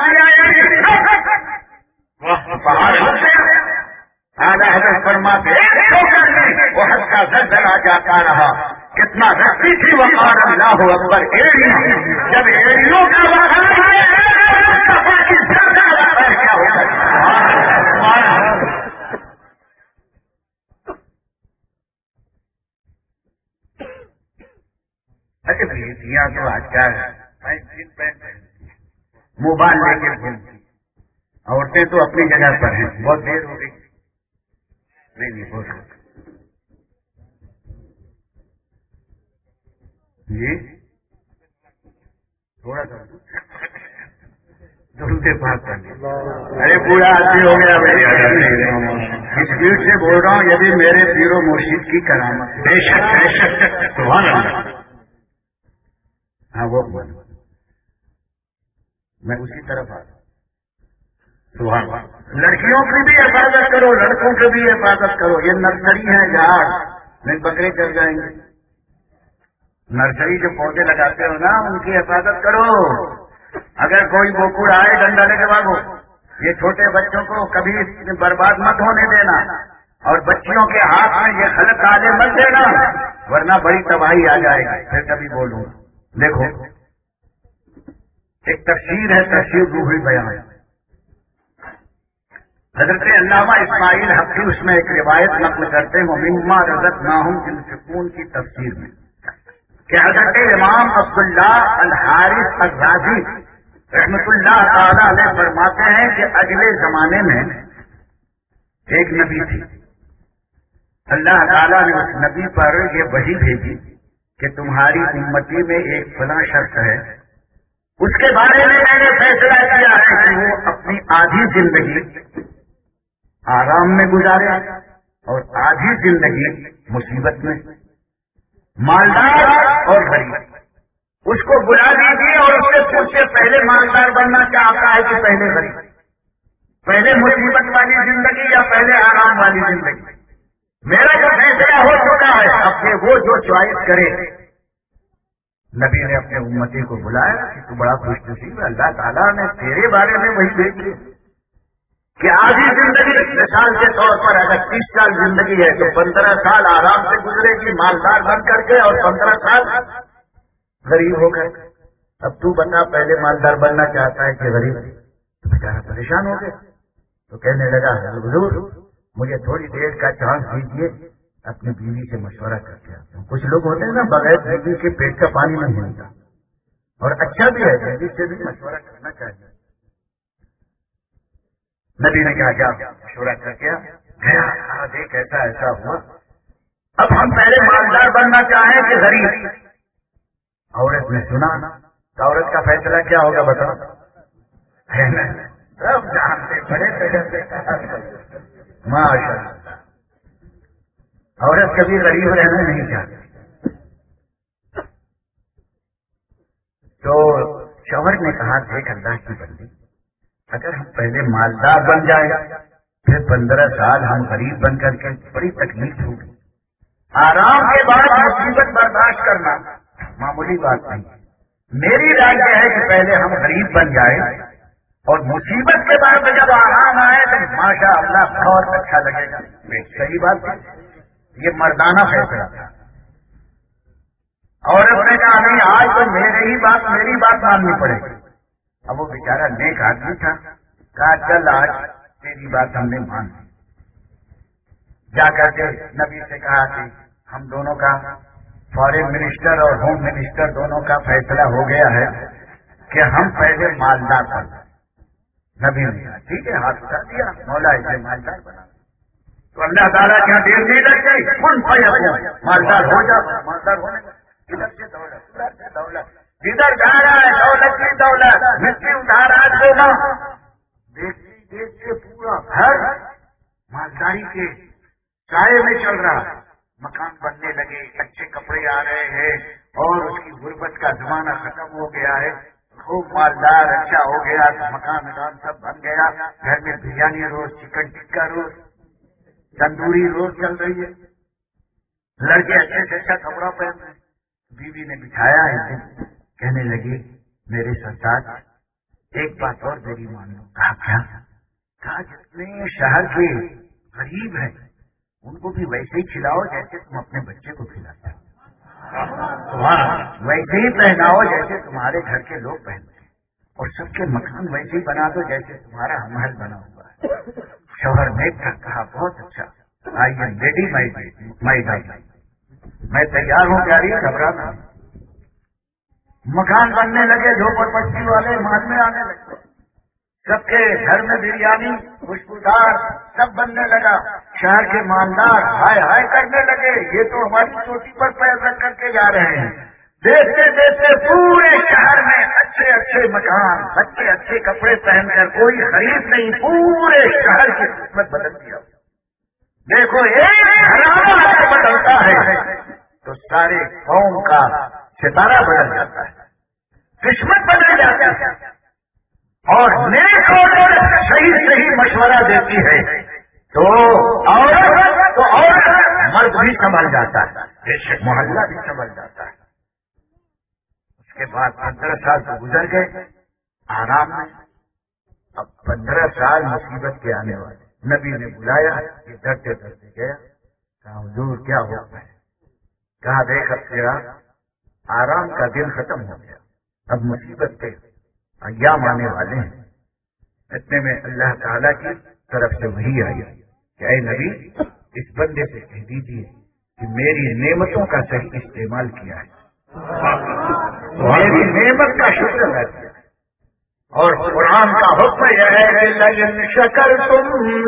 پہاڑ اعلیٰ حضرت فرماتے وہ حد کا زلزلہ جاتا رہا، کتنا رسی تھی وقار اللہ اکبر، ایڑی جب ایڑیوں کا وقار کیا ہوتا ہے۔ اچھا بیٹیاں تو آج کل موبائل لے کے گھومتی، عورتیں تو اپنی جگہ پر ہیں، بہت دیر ہو گئی، نہیں بہت جی تھوڑا سا دھلتے پاس کر، ارے بوڑھا آدمی ہو گیا بھائی، اسپیڈ سے بول رہا ہوں، یہ بھی میرے پیر و مرشد کی کرامت، بے شک سبحان اللہ۔ ہاں وہ میں اسی طرف آ رہا ہوں، لڑکیوں کی بھی حفاظت کرو، لڑکوں کی بھی حفاظت کرو، یہ نرسری ہے جھاڑ میں بکرے چل جائیں گے، نرسری جو پودے لگاتے ہو نا ان کی حفاظت کرو، اگر کوئی بوکوڑ آئے ڈنڈا لے کے بھاگو، یہ چھوٹے بچوں کو کبھی برباد مت ہونے دینا، اور بچیوں کے ہاتھ میں یہ غلط آلے مت دینا، ورنہ بڑی تباہی آ جائے گی، پھر کبھی بولوں۔ دیکھو ایک تفسیر ہے، تفسیر روح البیان، حضرت علامہ اسماعیل حقی اس میں ایک روایت نقل کرتے ہیں، مما رزقناہم ينفقون کی تفسیر میں، کہ حضرت امام عبداللہ الحارث الرازی رحمت اللہ تعالی علیہ فرماتے ہیں کہ اگلے زمانے میں ایک نبی تھی، اللہ تعالیٰ نے اس نبی پر یہ وحی بھیجی کہ تمہاری امتی میں ایک فلاں شخص ہے، اس کے بارے میں میں نے فیصلہ کیا ہے کہ وہ اپنی آدھی زندگی آرام میں گزارے اور آدھی زندگی مصیبت میں، مالدار اور غریب، اس کو بلا دیجیے اور اس سے پوچھے پہلے مالدار بننا چاہتا ہے کہ پہلے غریب، پہلے مصیبت والی زندگی یا پہلے آرام والی زندگی؟ میرا جو فیصلہ ہو چکا ہے، اب سے وہ جو چوائس کرے۔ نبی نے اپنے امتی کو بلایا کہ تو بڑا خوش نصیب ہے، اللہ تعالیٰ نے تیرے بارے میں وہی بھیجی کہ آدھی زندگی، مثال کے طور پر اگر 30 سال زندگی ہے تو 15 سال آرام سے گزرے گی مالدار بن کر کے، اور 15 سال غریب ہو کر۔ اب تو بتا پہلے مالدار بننا چاہتا ہے کہ غریب؟ تو بیچارہ پریشان ہو گیا، تو کہنے لگا حضور مجھے تھوڑی دیر کا چانس دیجیے، اپنی بیوی سے مشورہ کر کے آتا ہوں۔ کچھ لوگ ہوتے ہیں نا بغیر بیوی کے پیٹ کا پانی نہیں ملتا، اور اچھا بھی ہے، بیوی سے بھی مشورہ کرنا چاہیے۔ نبی نے کہا جا مشورہ کر کے گیا، دیکھ ایسا ہوا، اب ہم پہلے مالدار بننا چاہیں کہ غریب؟ عورت نے سنا، تو عورت کا فیصلہ کیا ہوگا بتاؤ؟ ہے نا، سب جانتے بڑے تجربے ماشاء اللہ، عورت کبھی غریب رہنا نہیں چاہتی۔ تو شوہر نے کہا دیکھ اللہ کی بندی، اگر ہم پہلے مالدار بن جائیں پھر 15 سال ہم غریب بن کر کے بڑی تکلیف ہوگی. آرام کے بعد مصیبت برداشت کرنا معمولی بات نہیں. میری رائے یہ ہے کہ پہلے ہم غریب بن جائیں اور مصیبت کے بعد جب آرام آئے تو ماشاء اللہ بہت اچھا لگے گا. صحیح بات ہے، یہ مردانہ فیصلہ تھا. عورت نے کہا نہیں آج تو میری بات ماننی پڑے گی. اب وہ بیچارہ نیک آدمی تھا، کہا چل آج تیری بات ہم نے مان لی. جا کر کے نبی سے کہا کہ ہم دونوں کا فارن منسٹر اور ہوم منسٹر دونوں کا فیصلہ ہو گیا ہے کہ ہم پہلے مالدار بن جائیں. نبی نے کہا ٹھیک ہے، ہاتھ اٹھا دیا، مولا اسے مالدار بنا. تو اللہ تعالیٰ کیا دیر نہیں لگتی، کن فیکون، مالدار ہو جا. مالدار ہونے کا ادھر سے دولت ادھر سے دولت، جدھر جا رہا ہے دولت کی دولت، مٹی اٹھا رہا ہے سونا. دیکھتے دیکھتے پورا گھر مالداری کے سائے میں چل رہا ہے. مکان بننے لگے، اچھے کپڑے آ رہے ہیں اور اس کی غربت کا زمانہ ختم ہو گیا ہے. خوب مالدار اچھا ہو گیا، مکان سب بن گیا. گھر میں بریانی روز، چکن ٹکا روز، تندوری روز چل رہی ہے. لڑکے اچھے سے اچھا کپڑا پہن رہے ہیں. بیوی نے بٹھایا ہے، کہنے لگی میرے ساتھ ایک بات اور میری مان لو. کہا کیا؟ کہا جتنے شہر کے غریب ہیں ان کو بھی ویسے ہی کھلاؤ جیسے تم اپنے بچے کو کھلاتے ہو، ویسے ہی پہناؤ جیسے تمہارے گھر کے لوگ پہنتے ہیں، اور سب کے مکان ویسے ہی بنا دو جیسے تمہارا محل بنا ہوا ہے. شوہر نے کہا بہت اچھا، آئیے ریڈی مائی ڈاکٹر، میں تیار ہوں پیاری، گھبرانا. مکان بننے لگے، جھوپڑ پٹی والے محل میں آنے لگے، سب کے گھر میں بریانی خوشبودار سب بننے لگا. شہر کے مالدار ہائے ہائے کرنے لگے، یہ تو ہماری چوٹی پر پیر رکھ کر کے جا رہے ہیں. دیکھتے دیکھتے پورے شہر میں اچھے اچھے مکان، اچھے اچھے کپڑے پہن کر کوئی خرید نہیں، پورے شہر کی قسمت بدل دیا. دیکھو ایک گھرانہ اگر بدلتا ہے تو سارے قوم کا ستارہ بدل جاتا ہے، قسمت بدل جاتی ہے. اور نیک عورت صحیح مشورہ دیتی ہے تو عورت مرد بھی سنبھل جاتا ہے، محلہ بھی سنبھل جاتا ہے. اس کے بعد 15 سال تو گزر گئے آرام میں. اب 15 سال مصیبت کے آنے والے. نبی نے بلایا، یہ ڈرتے ڈرتے گیا. کہا حضور کیا ہوا ہے؟ کہا دیکھ اب تیرا آرام کا دن ختم ہو گیا، اب مصیبت کے ایام آنے والے ہیں. اتنے میں اللہ تعالیٰ کی طرف سے وحی آئی کہ اے نبی اس بندے سے کہہ دیجیے کہ میری نعمتوں کا صحیح استعمال کیا ہے، میری نعمت کا شکر ادا کیا ہے. اور قرآن کا حکم یہ ہے کہ لئن شکرتم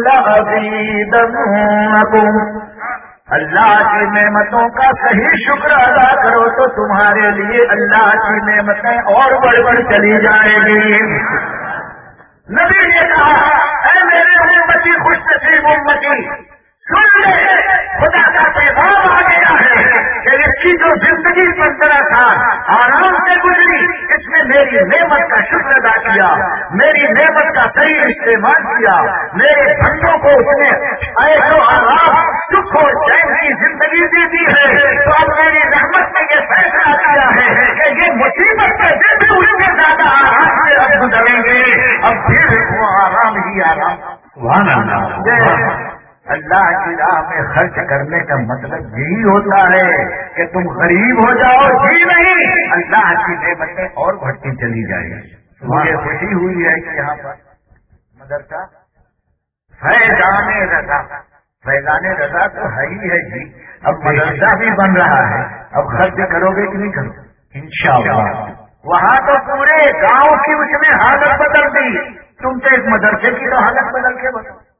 لأزیدنکم، اللہ کی نعمتوں کا صحیح شکر ادا کرو تو تمہارے لیے اللہ کی نعمتیں اور بڑھ چلی جائیں گی. نبی نے کہا اے میرے امتی، خوش نصیب امتی، سن لے خدا کا پیغام آ گیا ہے کہ اس کی جو زندگی 15 سال آرام سے گزری، اس نے میری نعمت کا شکر ادا کیا، میری نعمت کا صحیح استعمال کیا، میرے بندوں کو اس نے ایسو آرام سکھ اور چین کی زندگی دی دی ہے. تو اب میری رحمت نے یہ فیصلہ کیا ہے کہ یہ مصیبت کے دن بھی اس میں زیادہ آرام سے اب گزریں گے. اب پھر وہ آرام ہی آرام.
سبحان اللہ.
اللہ کی راہ میں خرچ کرنے کا مطلب یہی ہوتا ہے کہ تم غریب ہو جاؤ جی نہیں، اللہ کی نعمتیں اور بڑھتی چلی جائیں. مجھے خوشی ہوئی ہے کہ یہاں پر مدرسہ فیضان رضا، فیضان رضا تو ہے ہی ہے جی، اب مدرسہ بھی بن رہا ہے. اب خرچ کرو گے کہ نہیں کرو گے؟ انشاءاللہ. وہاں تو پورے گاؤں کی اس نے حالت بدل دی، تم تو ایک مدرسے کی تو حالت بدل کے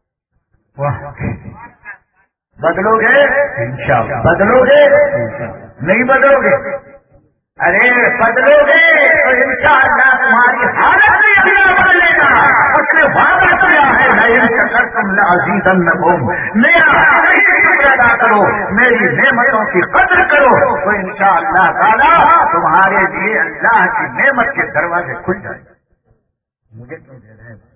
بدلو گے انشاءاللہ. بدلو گے نہیں بدلو گے؟ ارے بدلو گے تو انشاءاللہ تمہاری حالت بھی اللہ بدلے گا. اس نے وعدہ کیا ہے لئن شکرتم لأزیدنکم، میرا شکر ادا کرو، میری نعمتوں کی قدر کرو تو تو انشاءاللہ تعالی تمہارے لیے اللہ کی نعمت کے دروازے کھل جائیں گے. مجھے کیوں دے رہے ہیں؟